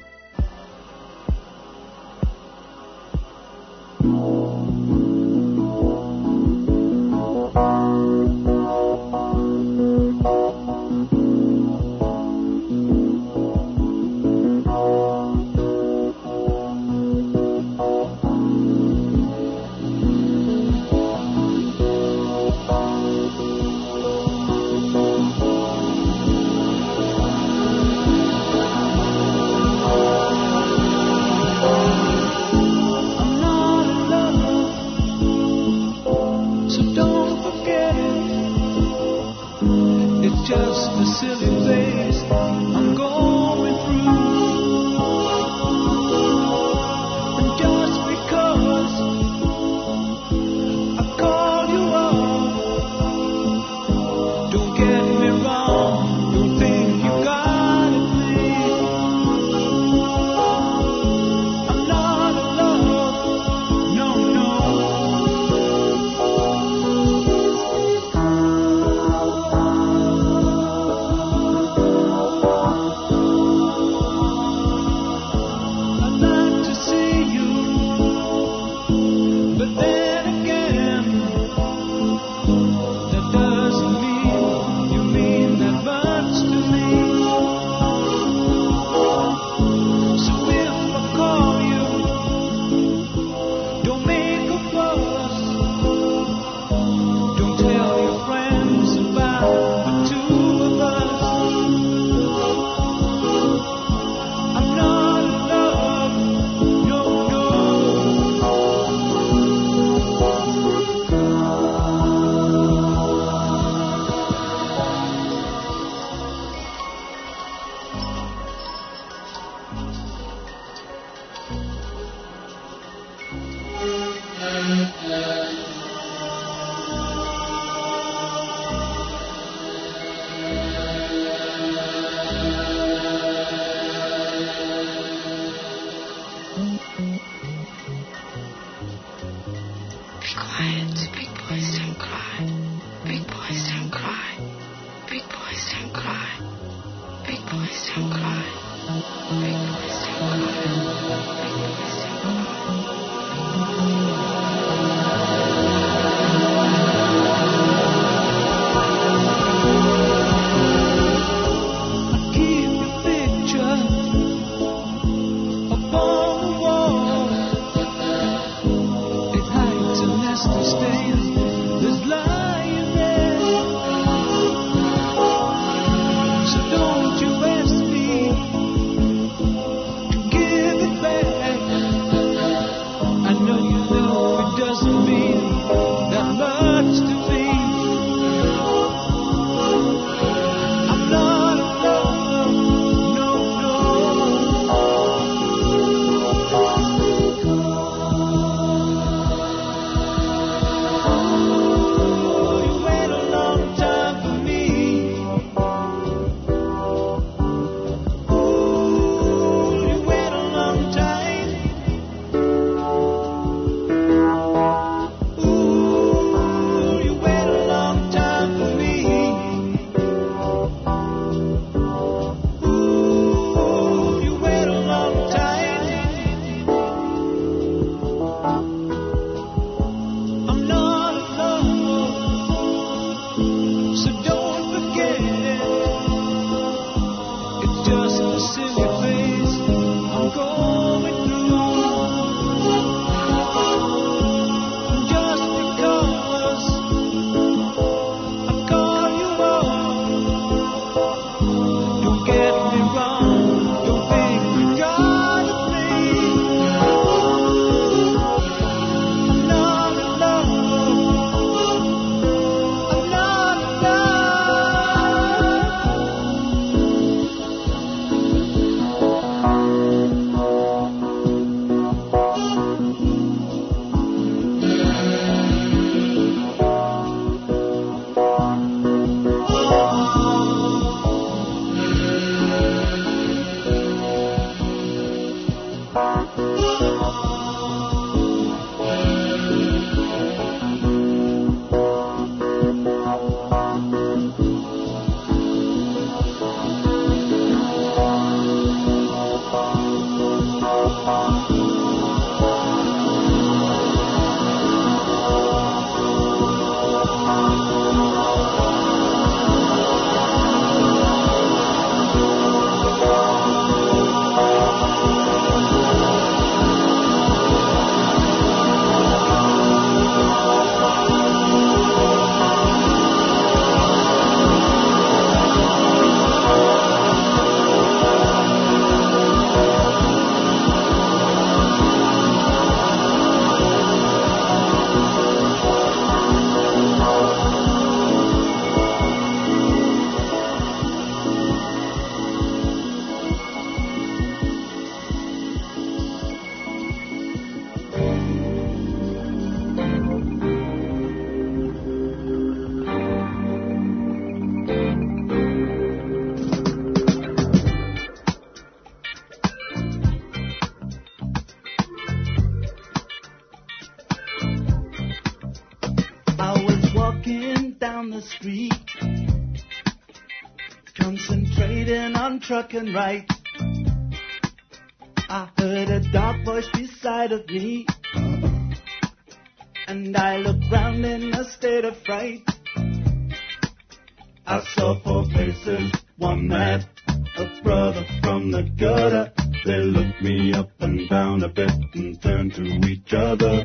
So don't forget, it's just a silly phase I'm going through. Just because I call you up, don't get me wrong, don't think you gotta please. I'm not in love, I'm not in I was walking down the street, concentrating on trucking right. I heard a dark voice beside of me, and I looked round in a state of fright. I saw four faces, one man, a brother from the gutter. They looked me up and down a bit and turned to each other.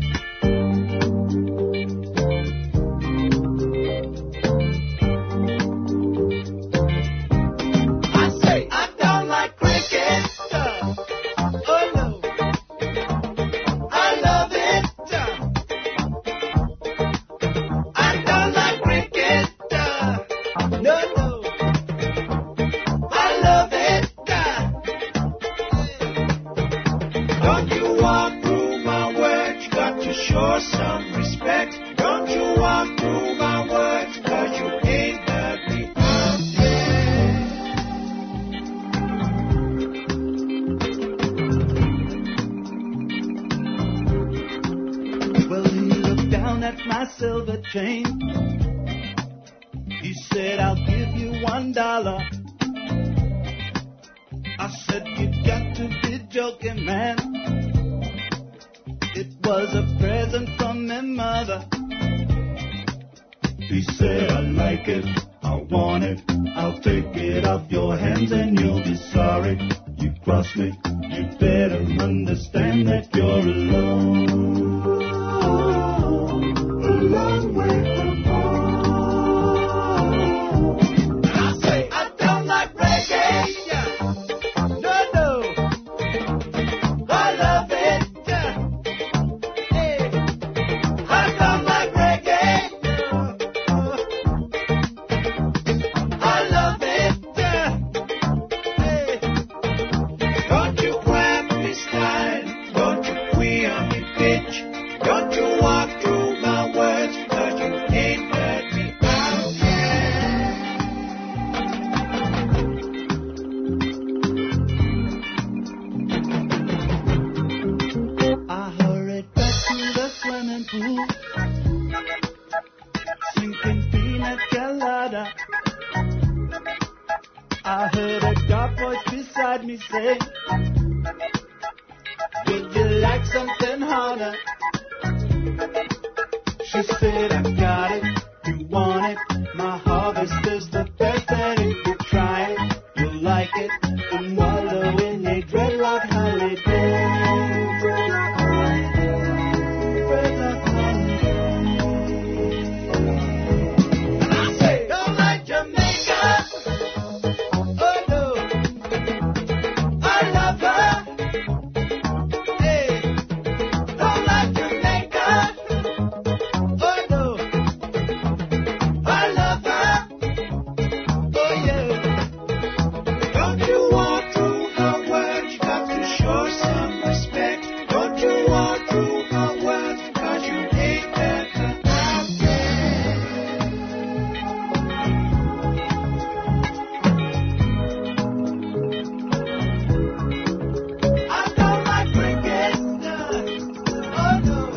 Chain. He said, I'll give you $1. I said, you've got to be joking, man. It was a present from my mother. He said, I like it, I want it, I'll take it off your hands and you'll be sorry. You crossed me, you better understand that you're alone. A long way from home. And I say, I don't like reggae. No, no. I love it. Hey. I don't like reggae. I love it. Hey. Don't you grab me style. Don't you queer me bitch. Don't you walk through my words, 'cause you ain't heard me out yet. I hurried back to the swimming pool, sinking pina colada. I heard a dark voice beside me say, would you like something harder? She said, I got it, you want it, My harvest is the best, and if you try it, you'll like it. And wallow in a dreadlock holiday. Dreadlock holiday. Dreadlock holiday. And I say, don't like Jamaica. Oh no, I love her. Hey, don't like Jamaica. Oh no, I love her. Oh yeah. Don't you walk through her words? You got to show some respect. Don't you walk through her words? 'Cause you ain't better out there. I don't like cricket. Oh no,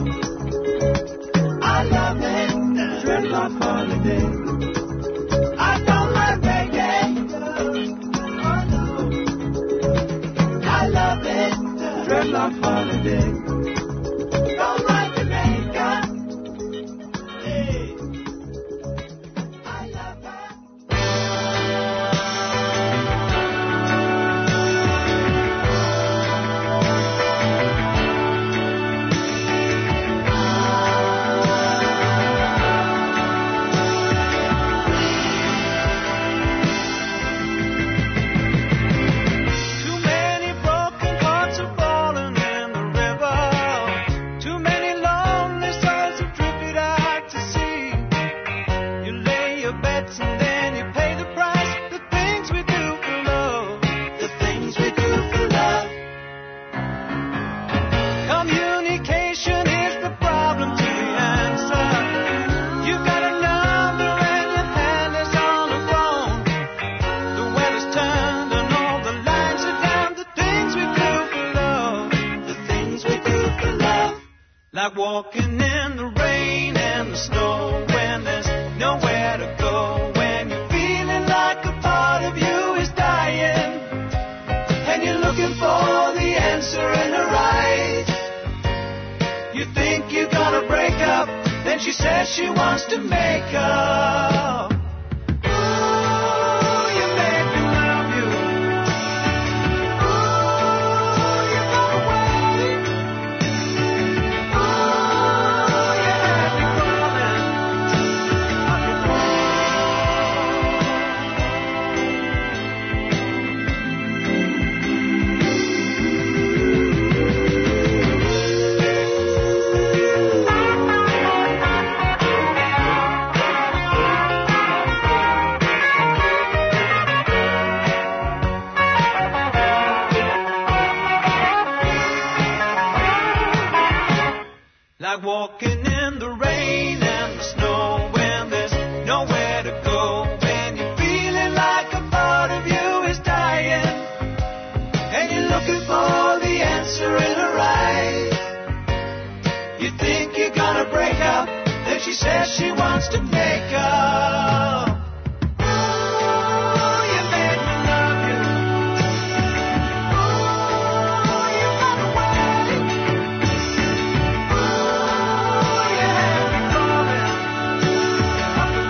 I love it. Dreadlock holiday. I don't like reggae. Oh no, I love it. Dreadlock holiday. Don't like Jamaica. Hey, I love her. Too many broken hearts have fallen in the river. Too many lonely souls have drifted out to sea. You lay your bets and then you pay the price. The things we do for love. The things we do for love. Communication is the problem to the answer. You've got a number and your hand is on the phone. The weather's turned and all the lines are down. The things we do for love. The things we do for love. Like walking in the rain and the snow when there's nowhere to go. When you're feeling like a part of you is dying. And you're looking for the answer in her eyes. You think you're gonna break up. Then she says she wants to make up. Ooh, you made me love you. Ooh, you got away. Ooh, you had me crawling on your like walking in the rain and the snow when there's nowhere to go. When you're feeling like a part of you is dying. And you're looking for the answer in her eyes. You think you're gonna break up. Then she says she wants to make up. Ooh, you made me love you. Ooh, you got away. Ooh, you had me crawling up the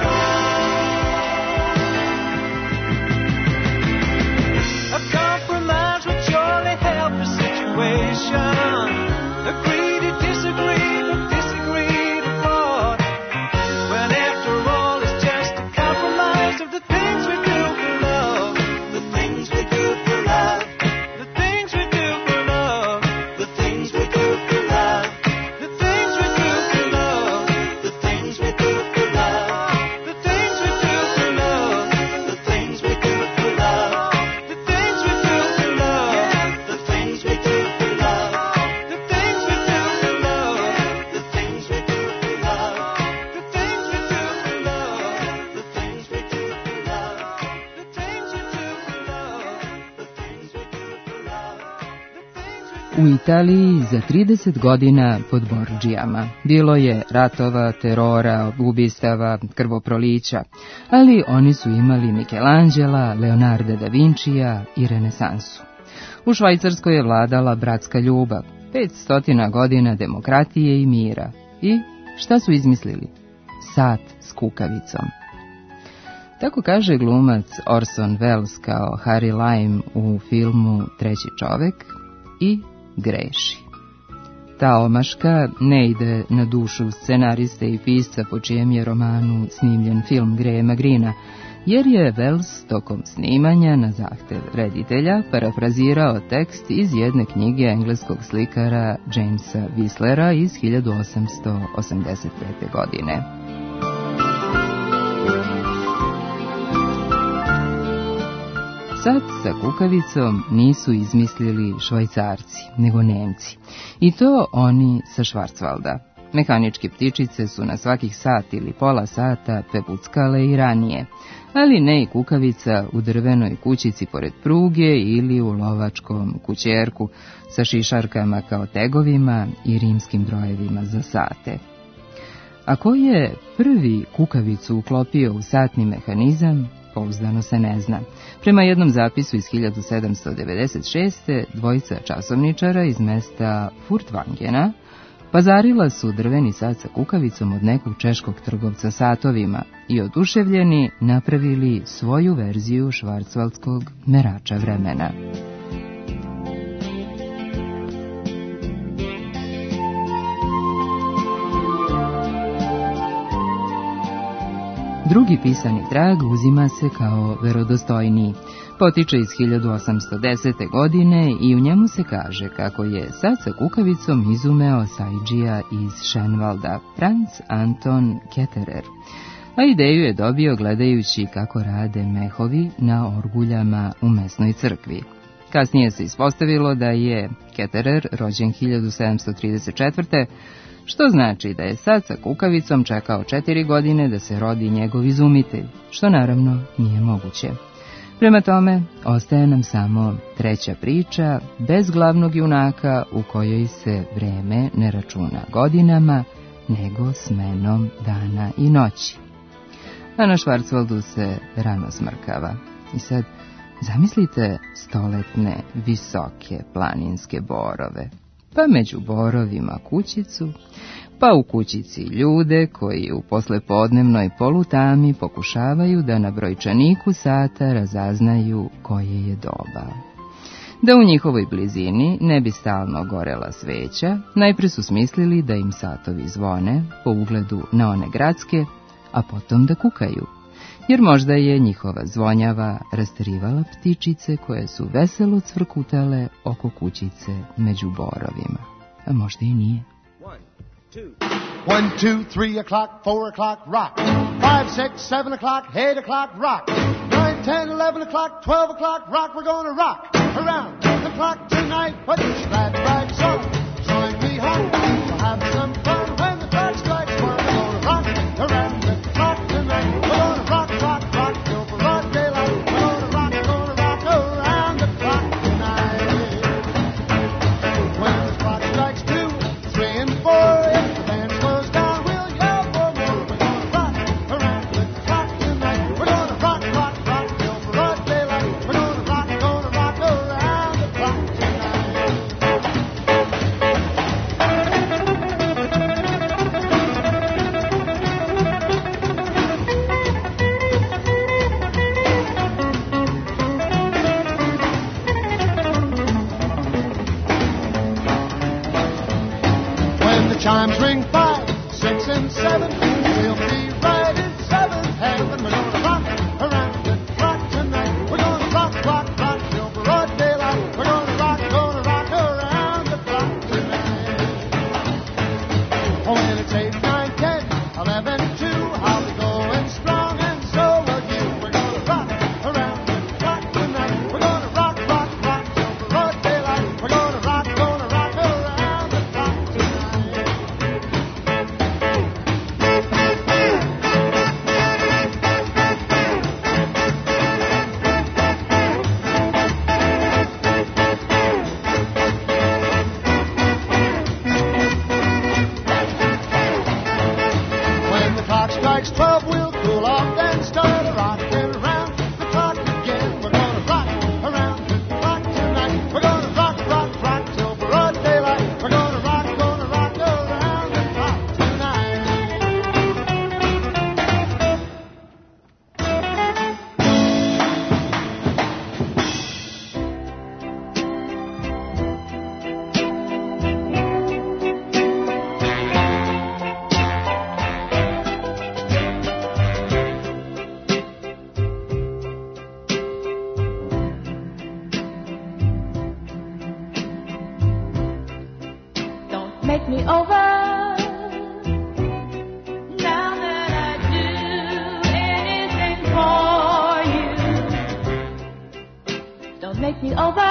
wall. A compromise would surely help the situation. Agree to disagree, but disagree to what? When after all it's just a compromise of the things we do for love. The things we do for love. The things we do for love. The things we do for love. The things we do for love. The things we do for love. The things we do for love. The things we do for love. The things we do for love. The things we do for love. The things we do for love. The things we do for love. The things we do for love. The things we do for love. The things we do for love. The things we do for love. U Italiji za 30 godina pod Borđijama bilo je ratova, terora, ubistava, krvoprolića, ali oni su imali Michelangela, Leonarda da Vincija i renesansu. U Švajcarskoj je vladala bratska ljubav, 500 godina demokratije i mira. I šta su izmislili? Sat s kukavicom. Tako kaže glumac Orson Welles kao Harry Lime u filmu Treći čovek i greši. Ta omaška ne ide na dušu scenariste i pisca po čijem je romanu snimljen film Grahama Greena, jer je Welles tokom snimanja na zahtev reditelja parafrazirao tekst iz jedne knjige engleskog slikara Jamesa Whistlera iz 1885. godine. Sat sa kukavicom nisu izmislili Švajcarci, nego Nemci. I to oni sa Švarcvalda. Mehaničke ptičice su na svakih sat ili pola sata pebuckale i ranije, ali ne i kukavica u drvenoj kućici pored pruge ili u lovačkom kućerku sa šišarkama kao tegovima i rimskim brojevima za sate. A ko je prvi kukavicu uklopio u satni mehanizam, pouzdano se ne zna. Prema jednom zapisu iz 1796. dvojica časovničara iz mesta Furtvangena pazarila su drveni sat sa kukavicom od nekog češkog trgovca satovima i oduševljeni napravili svoju verziju švarcvaldskog merača vremena. Drugi pisani trag uzima se kao verodostojniji. Potiče iz 1810. godine i u njemu se kaže kako je sat sa kukavicom izumeo sajđija iz Šenvalda, Franz Anton Ketterer, a ideju je dobio gledajući kako rade mehovi na orguljama u mesnoj crkvi. Kasnije se ispostavilo da je Ketterer rođen 1734. što znači da je sat sa kukavicom čekao 4 godine da se rodi njegov izumitelj, što naravno nije moguće. Prema tome, ostaje nam samo treća priča, bez glavnog junaka u kojoj se vreme ne računa godinama, nego smenom dana i noći. A na Švarcvaldu se rano smrkava. I sad, zamislite stoletne, visoke planinske borove, pa među borovima kućicu, pa u kućici ljude koji u poslepodnevnoj polutami pokušavaju da na brojčaniku sata razaznaju koje je doba. Da u njihovoj blizini ne bi stalno gorela sveća, najpre su smislili da im satovi zvone po ugledu na one gradske, a potom da kukaju, jer možda je njihova zvonjava rastarivala ptičice koje su veselo cvrkutale oko kućice među borovima. A možda i nije. 1, 2, 3 o'clock, 4 o'clock, rock. 5, 6, 7 o'clock, 8 o'clock, rock. 9, 10, 11 o'clock, 12 o'clock, rock. We're gonna rock around the clock tonight. Put your glad rags on, join me home. We'll have some fun when the clock strikes 1. We're gonna rock around the clock tonight. We're gonna rock, rock, rock till broad daylight. We're gonna rock around the clock tonight. When the clock strikes 2, 3 and 4. Chimes ring 5, 6, and 7. We'll be right in 7th heaven. We're gonna rock around the clock tonight. We're gonna rock, rock, rock till broad daylight. We're gonna rock around the clock tonight. Oh, and it's 8, 9, 10, 11, 2. I'll be going strong, and so will you. We're gonna rock around the clock tonight. We're gonna rock, rock, rock till broad daylight. We're gonna rock around the clock tonight. make me over. Now that I do anything for you, don't make me over.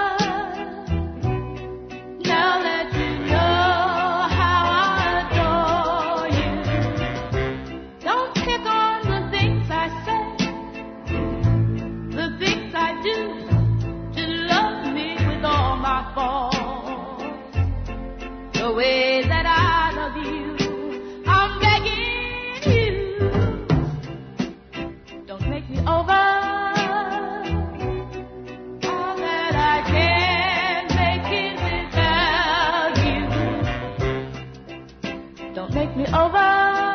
Now that you know how I adore you, don't pick on the things I say, the things I do to love me with all my faults. The way that I love you, I'm begging you, don't make me over. All that I can't make it without you, don't make me over.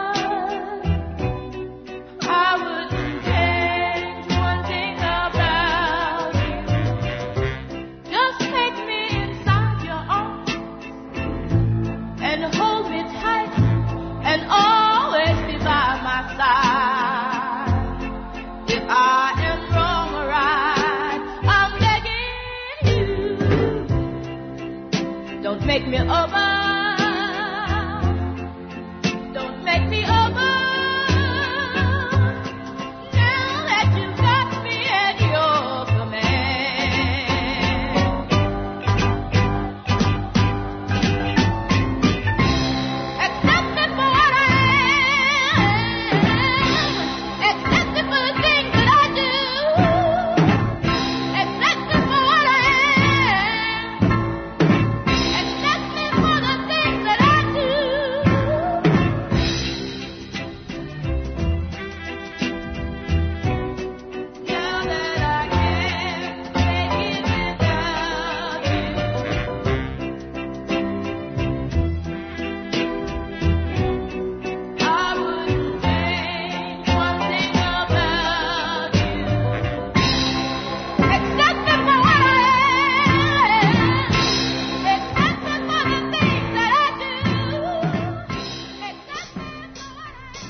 I wouldn't change one thing about you. Just take me inside your arms and hold me tight and always be by my side. If I am wrong or right, I'm begging you, don't make me over. Don't make me over. Now that you've got me at your command. Accept me for what I am. Accept me for the things that I do. Accept me for what I am. Accept me for the things that I do. Now that I can't make it without you, I wouldn't change one thing about you. Accept me for what I am. Accept me for the things that I do. Accept me for what I am.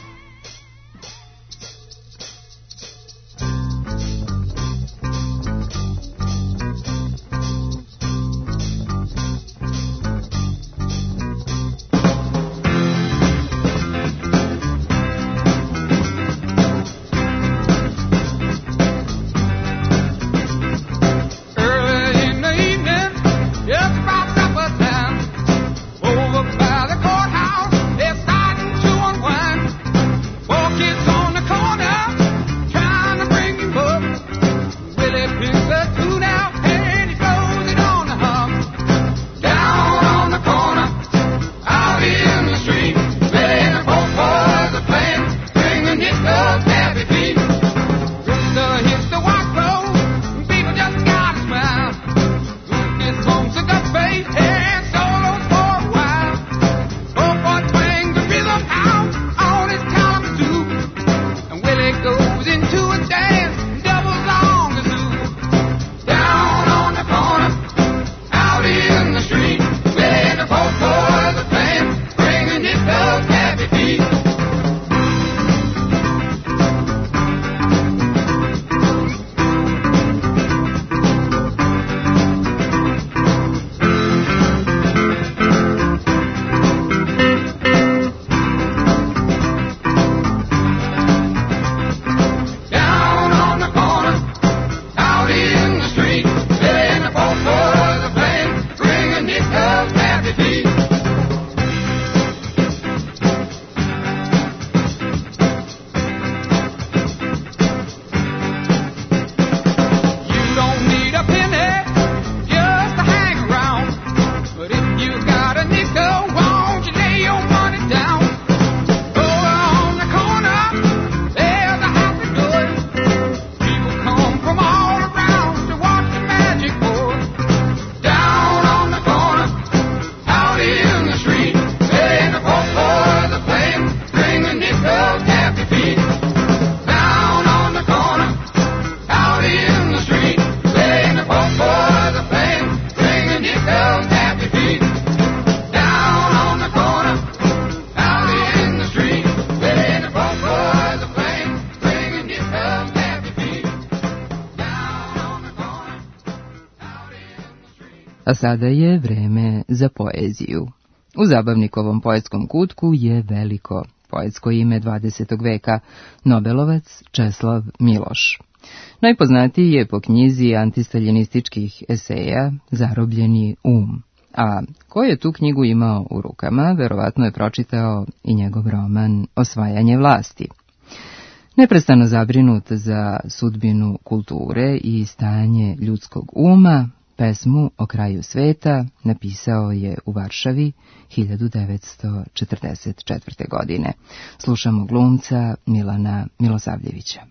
Early in the evening, just about supper time, over by the courthouse, they're starting to unwind. 4 kids on the corner, trying to bring him up. Willie picks the tune out and he blows it on the hum. Down on the corner, out in the street, Willie and the both boys are playing, bringing nickels, happy feet. Rooster hits the white clothes, people just gotta smile. Lucas bumps a gut bass and solos for a while. Both boys twang the rhythm out on his kalamazoo, and Willie goes into a dance, doubles on the zoo. Down on the corner, out in the street, Willie and the both boys are playing, bringing nickels, happy feet. Down on the corner, out in the street, Billy and the both boys are playing, bringing nickels, happy feet. You don't need a penny just to hang around, but if you got a nickel, won't you lay your money down? Over on the corner, there's a happy good. People come from all around to watch the magic board. Down on the corner, out in the street, Billy and the both boys are playing, bringing nickels, happy feet. Down on the corner, out in the street, Billy and the both boys are playing, bringing nickels, happy feet. Down on the corner, out in the street, Billy and the both boys are playing, bringing nickels, happy feet. Down on the corner, out in the street. A sada je vreme za poeziju. U zabavnikovom poetskom kutku je veliko poetsko ime 20. veka, Nobelovac Česlav Miloš. Najpoznatiji je po knjizi antistaljinističkih eseja Zarobljeni um. A ko je tu knjigu imao u rukama, verovatno je pročitao i njegov roman Osvajanje vlasti. Neprestano zabrinut za sudbinu kulture i stanje ljudskog uma, pesmu O kraju sveta napisao je u Varšavi 1944. godine. Slušamo glumca Milana Milosavljevića.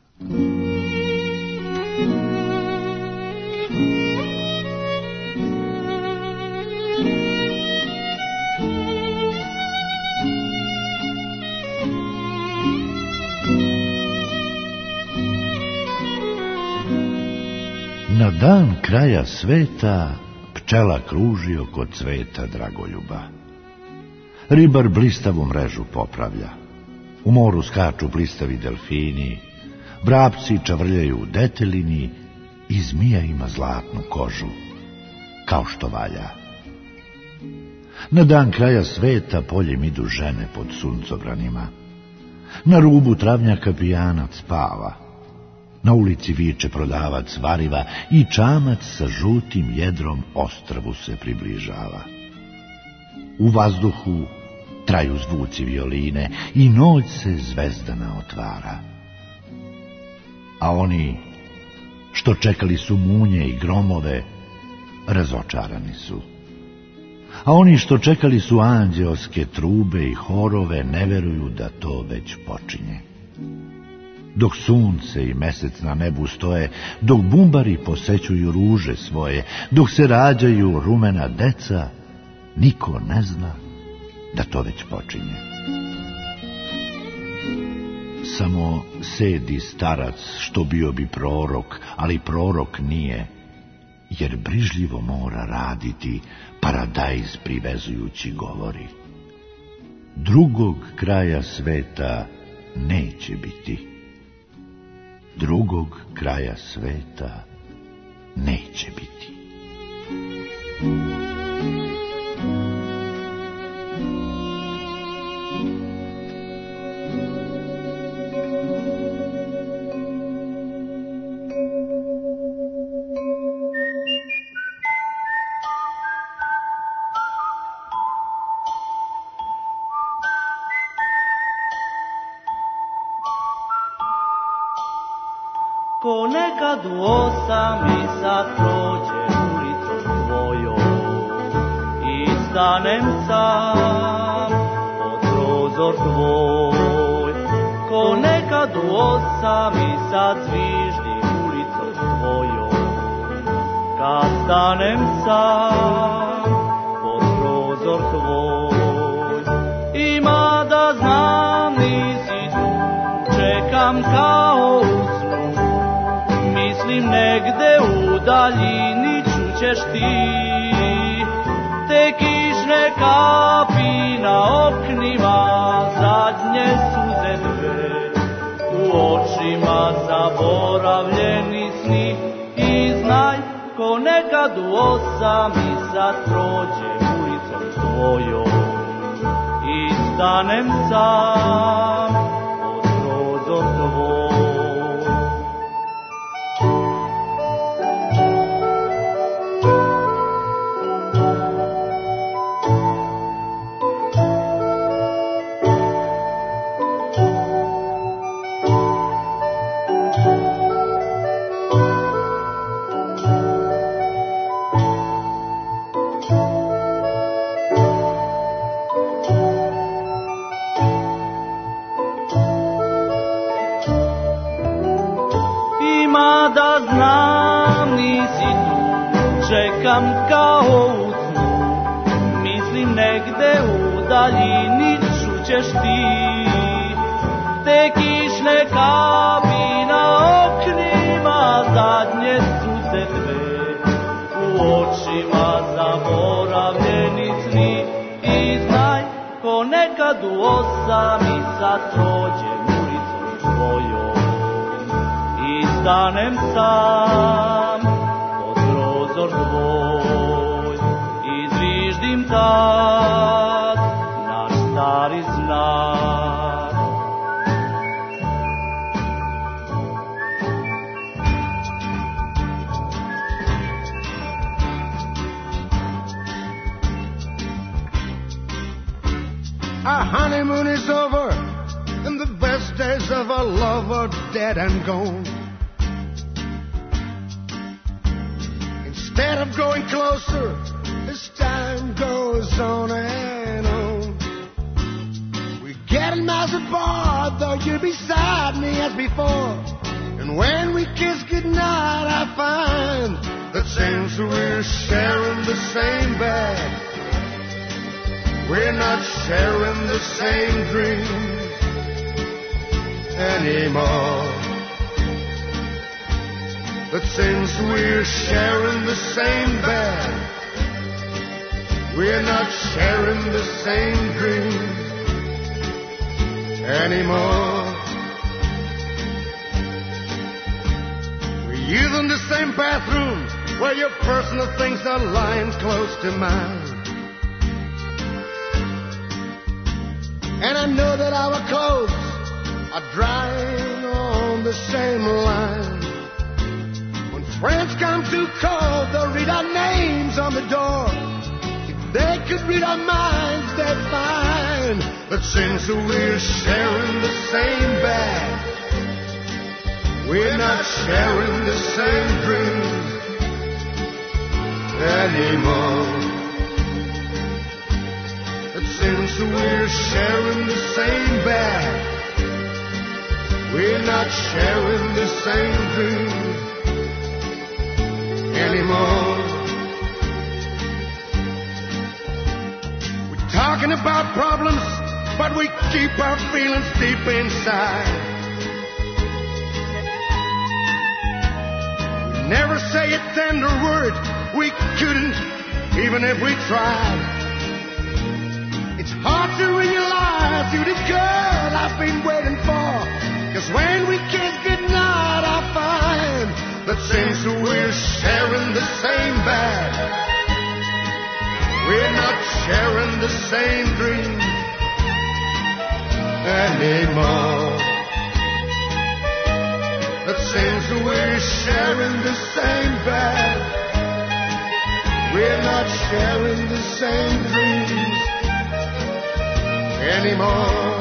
Na dan kraja sveta pčela kruži oko cveta dragoljuba. Ribar blistavu mrežu popravlja. U moru skaču blistavi delfini, vrapci čavrljaju u detelini i zmija ima zlatnu kožu, kao što valja. Na dan kraja sveta poljem idu žene pod suncobranima. Na rubu travnjaka pijanac spava. Na ulici viče prodavac variva i čamac sa žutim jedrom ostrvu se približava. U vazduhu traju zvuci violine i noć se zvezdana otvara. A oni što čekali su munje i gromove, razočarani su. A oni što čekali su anđeoske trube i horove, ne veruju da to već počinje. Dok sunce i mesec na nebu stoje, dok bumbari posećuju ruže svoje, dok se rađaju rumena deca, niko ne zna da to već počinje. Samo sedi starac što bio bi prorok, ali prorok nije, jer brižljivo mora raditi, paradajz privezujući govori. Drugog kraja sveta neće biti. Drugog kraja sveta neće biti. Ko nekad u 8 sat prođe ulicom tvojom i stanem sam pod prozor tvoj. Ko nekad u 8 sat zviždi ulicom tvojom kad stanem sam pod prozor tvoj. Ima da znam nisi tu, čekam kao mislim negde u daljini čućeš ti te kišne kapi na oknima, zadnje suze dve u očima, zaboravljeni sni. I znaj, ko nekad u 8 sat prođe ulicom tvojom i stanem sam pod prozor tvoj. Da znam nisi tu, čekam kao u snu, mislim negde u daljini čućeš ti te kišne kapi na oknima, zadnje suze dve u očima, zaboravljeni sni. I znaj, ko nekad u 8 sat prođe ulicom tvojom i stanem sam pod prozor tvoj i zviždim tad you're dead and gone. Instead of going closer, this time goes on and on. We're getting miles apart, though you're beside me as before. And when we kiss goodnight, I find that since we're sharing the same bed, we're not sharing the same dreams anymore. But since we're sharing the same bed, we're not sharing the same dreams anymore. We're using the same bathroom where your personal things are lying close to mine. And I know that our clothes are drying on the same line. When friends come to call, they'll read our names on the door. If they could read our minds, they'd find that since we're sharing the same bed, we're not sharing the same dreams anymore. But since we're sharing the same bed, we're not sharing the same dreams anymore. We're talking about problems, but we keep our feelings deep inside. We never say a tender word, we couldn't, even if we tried. It's hard to realize you're the girl I've been waiting for. 'Cause when we kiss goodnight, I find that since we're sharing the same bed, we're not sharing the same dreams anymore. That since we're sharing the same bed, we're not sharing the same dreams anymore.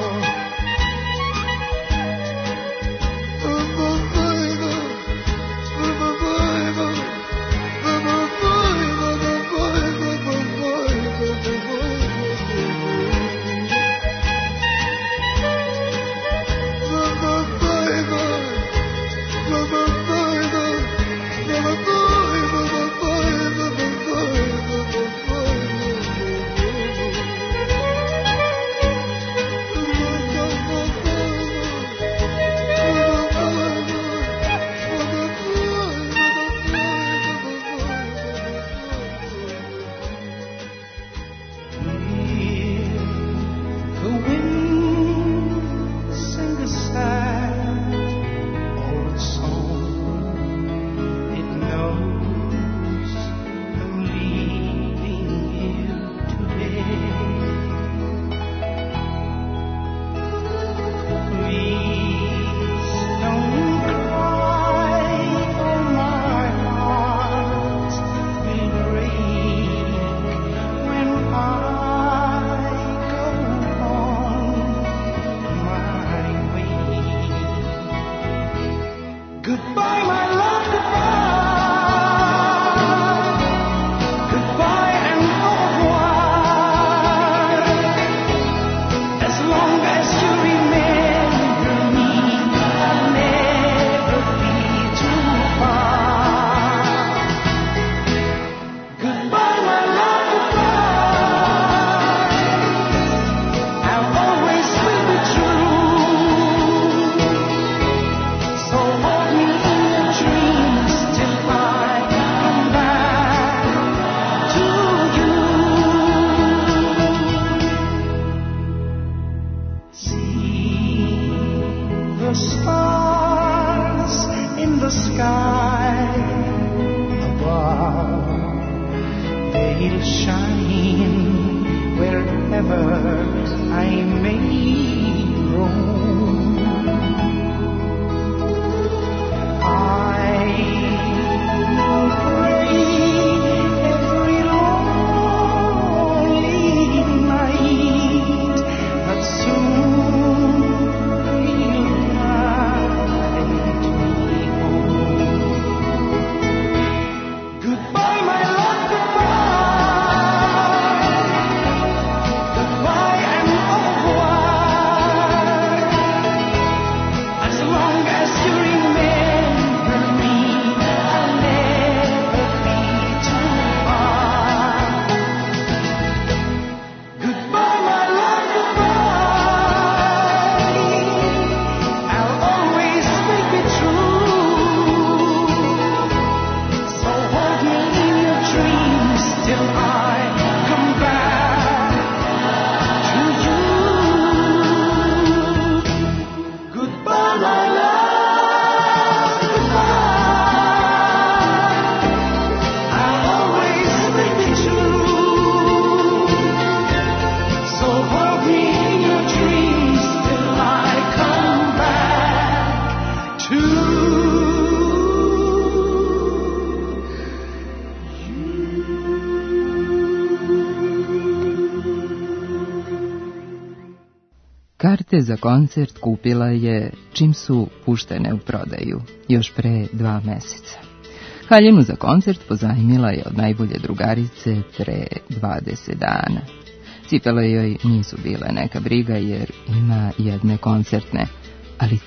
Karte za koncert kupila je čim su puštene u prodaju, još pre 2 meseca. Haljinu za koncert pozajmila je od najbolje drugarice pre 20 dana. Cipele joj nisu bile neka briga jer ima jedne koncertne, ali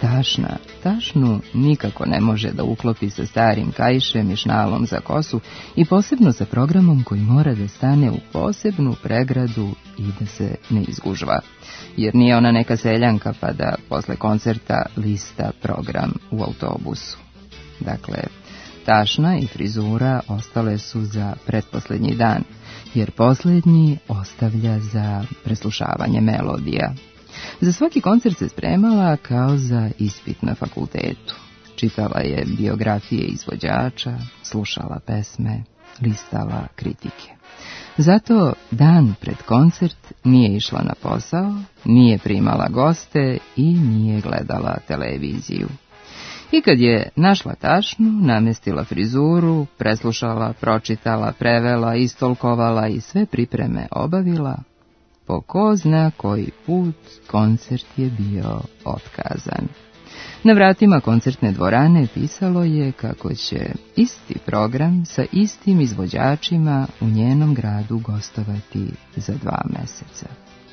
tašnu nikako ne može da uklopi sa starim kaišem i šnalom za kosu i posebno sa programom koji mora da stane u posebnu pregradu i da se ne izgužva. Jer nije ona neka seljanka pa da posle koncerta lista program u autobusu. Dakle, tašna i frizura ostale su za pretposlednji dan, jer poslednji ostavlja za preslušavanje melodija. Za svaki koncert se spremala kao za ispit na fakultetu. Čitala je biografije izvođača, slušala pesme, listala kritike. Zato dan pred koncert nije išla na posao, nije primala goste i nije gledala televiziju. I kad je našla tašnu, namestila frizuru, preslušala, pročitala, prevela, istolkovala i sve pripreme obavila, po ko zna koji put koncert je bio otkazan. Na vratima koncertne dvorane pisalo je kako će isti program sa istim izvođačima u njenom gradu gostovati za 2 meseca.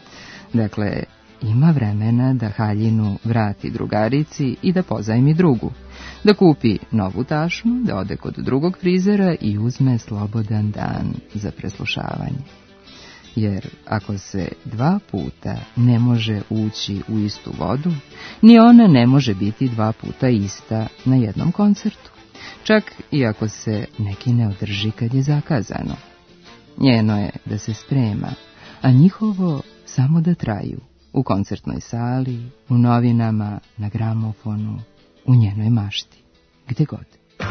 Dakle, ima vremena da haljinu vrati drugarici i da pozajmi drugu, da kupi novu tašnu, da ode kod drugog frizera i uzme slobodan dan za preslušavanje. Jer ako se 2 puta ne može ući u istu vodu, ni ona ne može biti 2 puta ista na jednom koncertu, čak i ako se neki ne održi kad je zakazano. Njeno je da se sprema, a njihovo samo da traju, u koncertnoj sali, u novinama, na gramofonu, u njenoj mašti, gde god.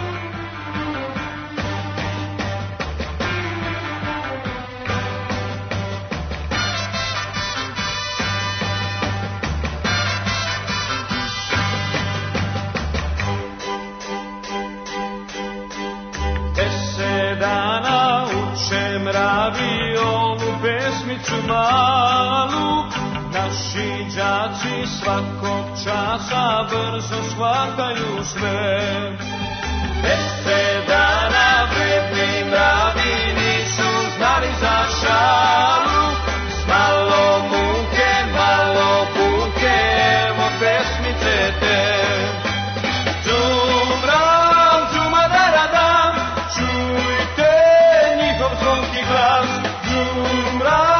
Malu, naši đaci svakog časa brzo shvataju sve. 10 dana vredni mravi nisu znali za šalu, s malo muke, malo buke, evo pesmice te. Džumram, džumadaradam, čujte njihov zvonki glas. Džumram,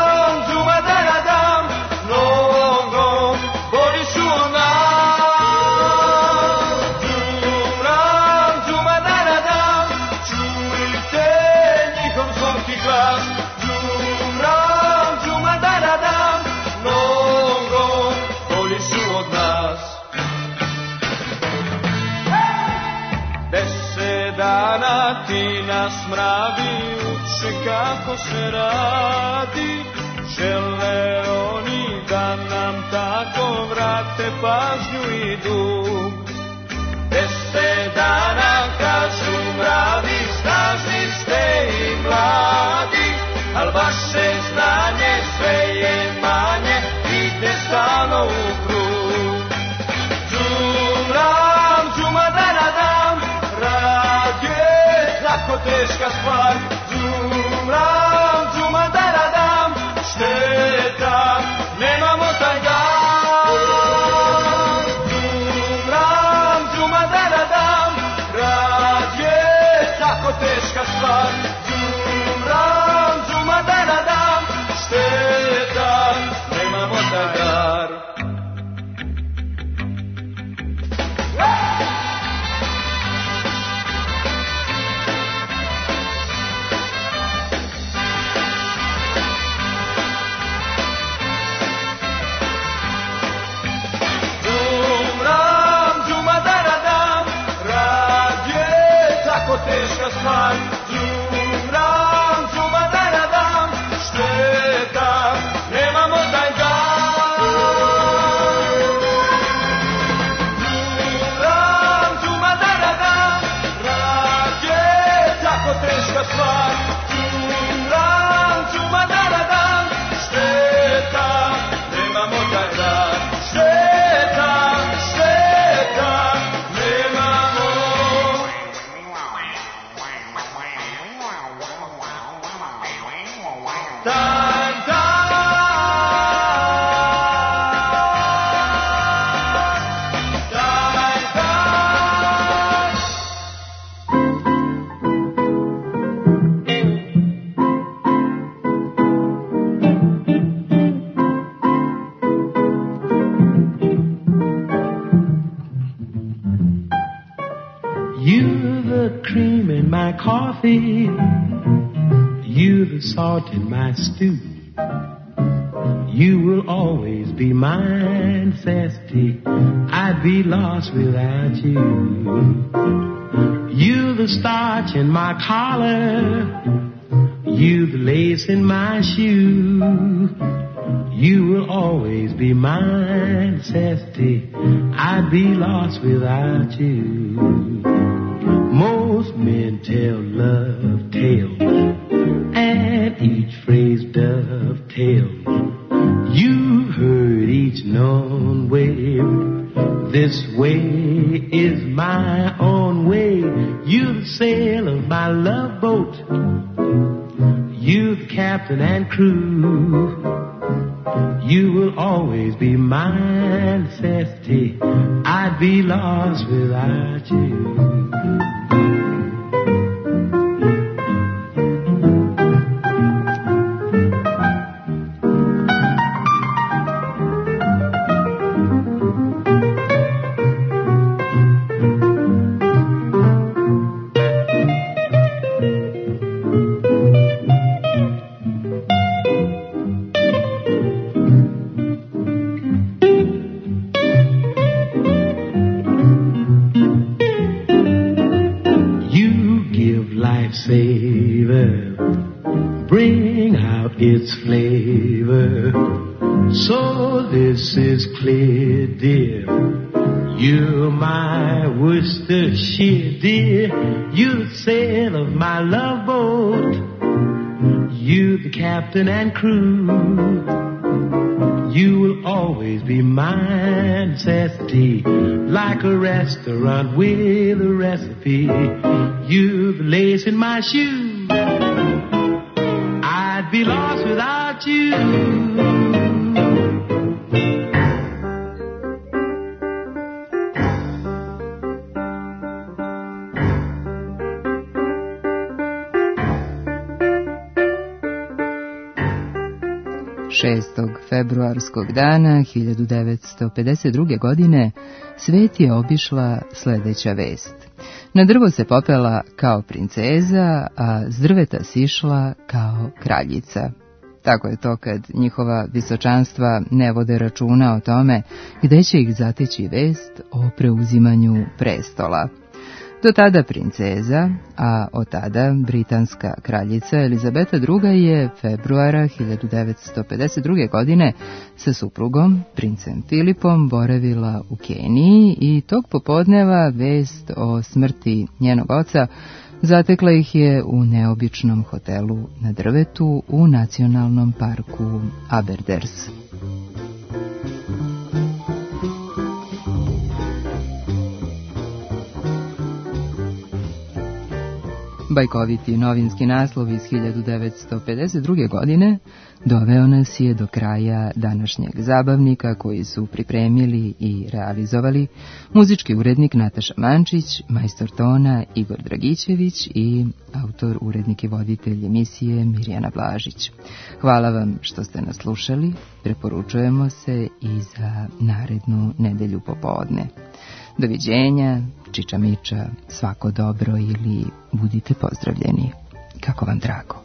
ti nas mravi uče kako se radi, žele oni da nam tako vrate pažnju i dug. 10 dana kažu mravi, snažni ste i mladi, al vaše znanje sve je manje, ide stalno u krug. Džumram, džumadaradam, rad je tako teška stvar. Džumram, džumadaradam, šteta, nemamo taj dan. Džumram, džumadaradam, rad je tako teška stvar. Džumram, džumadaradam, šteta, nemamo taj dar. stvar. Džuram, džuma da na dan, šteta, nemamo taj dan. Džuram, džuma da na dan, rak je tako teška stvar. Džuram, džuma da na dan, šteta, nemamo taj dan. Šteta, šteta, nemamo. Dan, dan. Dan, dan. You're the cream in my coffee. You're the salt in my stew. You will always be my necessity. I'd be lost without you. You're the starch in my collar. You're the lace in my shoe. You will always be my necessity. I'd be lost without you. Most men tell love tales, and each phrase dovetails. You've heard each known way. This way is my own way. You're the sail of my love boat. You're the captain and crew. You will always be my necessity. I'd be lost without you. Bring out its flavor. So this is clear, dear. You're my Worcestershire, dear. You're the sail of my love boat. You're the captain and crew. You will always be my necessity, like a restaurant with a recipe. You're the lace in my shoe. I'd be lost without you. Februarskog dana 1952. godine svet je obišla sledeća vest. Na drvo se popela kao princeza, a s drveta sišla kao kraljica. Tako je to kad njihova visočanstva ne vode računa o tome gde će ih zateći vest o preuzimanju prestola. Do tada princeza, a od tada britanska kraljica Elizabeta II je februara 1952. godine sa suprugom, princem Filipom, boravila u Keniji i tog popodneva vest o smrti njenog oca zatekla ih je u neobičnom hotelu na drvetu u nacionalnom parku Aberders. Bajkoviti novinski naslov iz 1952. godine doveo nas je do kraja današnjeg zabavnika koji su pripremili i realizovali muzički urednik Nataša Mančić, majstor tona Igor Dragićević i autor, urednik i voditelj emisije Mirjana Blažić. Hvala vam što ste nas slušali, preporučujemo se i za narednu nedelju popodne. Doviđenja, čiča miča, svako dobro ili budite pozdravljeni. Kako vam drago.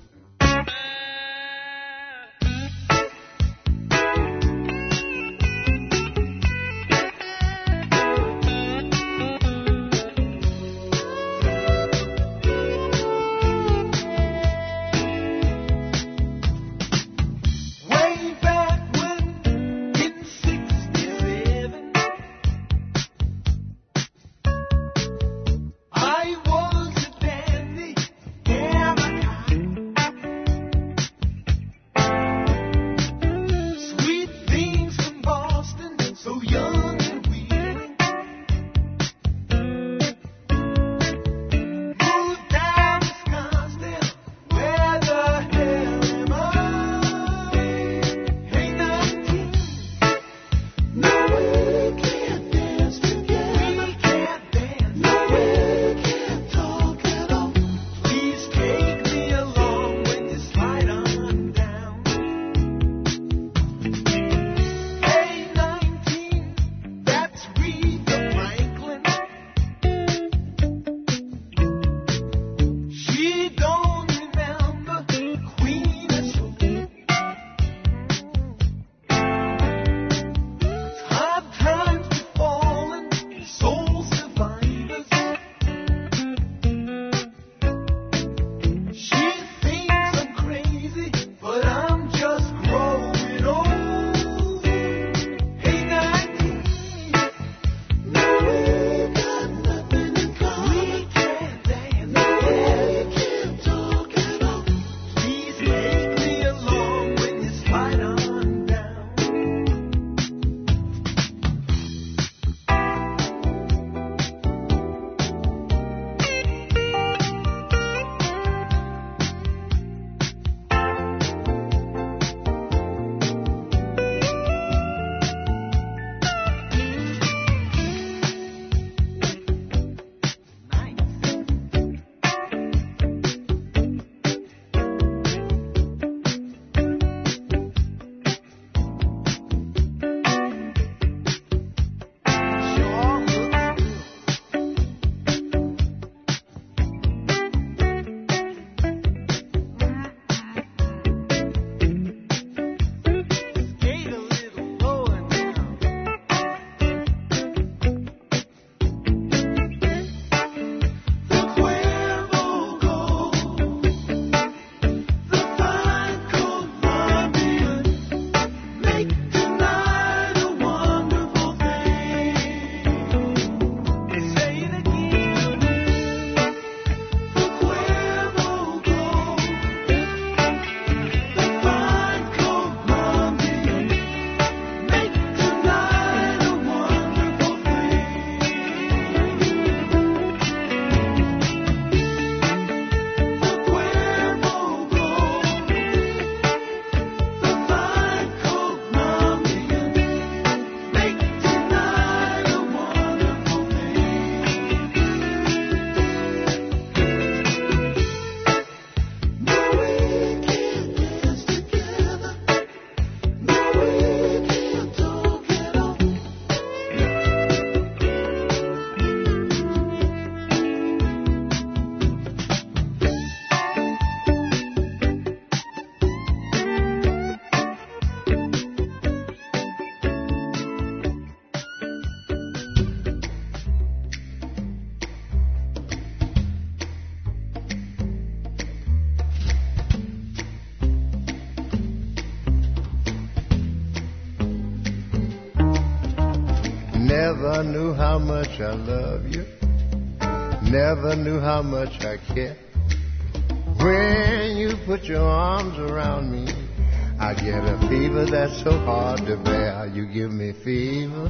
Never knew how much I love you. Never knew how much I care. When you put your arms around me, I get a fever that's so hard to bear. You give me fever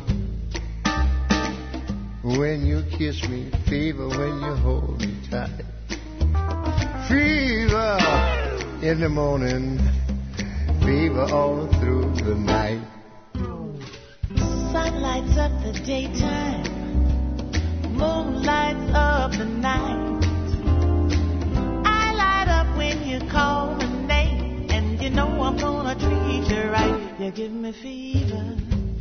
when you kiss me, fever when you hold me tight. Fever in the morning, fever all through the night. Sun lights up the daytime, moon lights up the night. I light up when you call my name, and you know I'm gonna treat you right. You give me fever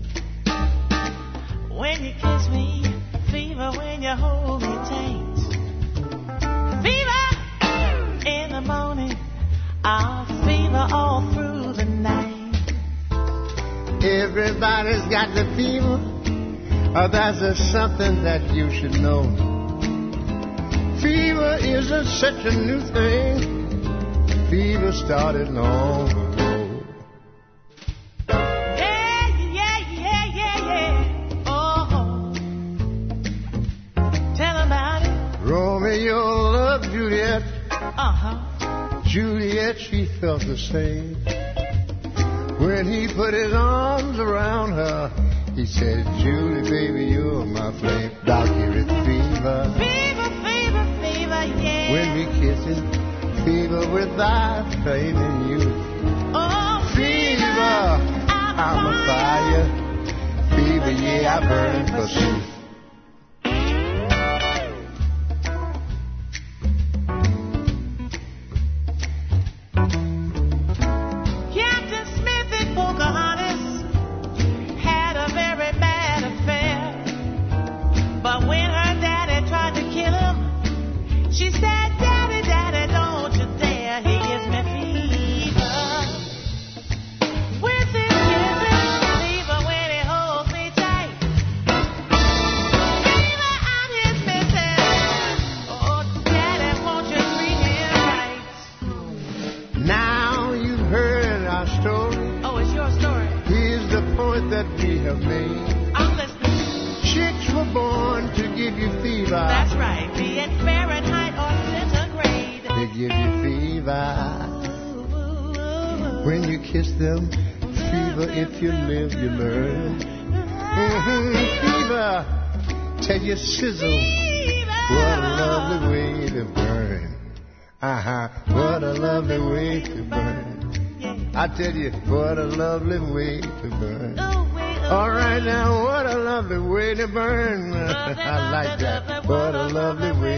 when you kiss me, fever when you hold me tight. Fever in the morning, I'll fever all through the night. Everybody's got the fever. That's something that you should know. Fever isn't such a new thing. Fever started long ago. Yeah, yeah, yeah, yeah, yeah. Oh, tell about it. Romeo loved Juliet. Uh-huh. Juliet, she felt the same. When he put his arms around her, he said, Julie, baby, you're my flame. Doc, here it's fever. Fever, fever, fever, yeah. When we kissing, fever without faith in you. Oh, fever, I'm a fire. Fever, yeah, I burn for you. She said, Daddy, Daddy, don't you dare. He gives me fever with his kisses, fever when he holds me tight. Fever, I'm his missus. Oh, Daddy, won't you treat him right? Now you've heard our story. Oh, it's your story. Here's the point that we have made. I'm listening. Chicks were born to give you fever. That's right. Be it Fahrenheit or centigrade. They give you fever when you kiss them. Fever, if you live, you learn. Fever, tell you sizzle. What a lovely way to burn. What a lovely way to burn. I tell you, what a lovely way to burn. All right now, what a lovely way to burn. I like that. What a lovely way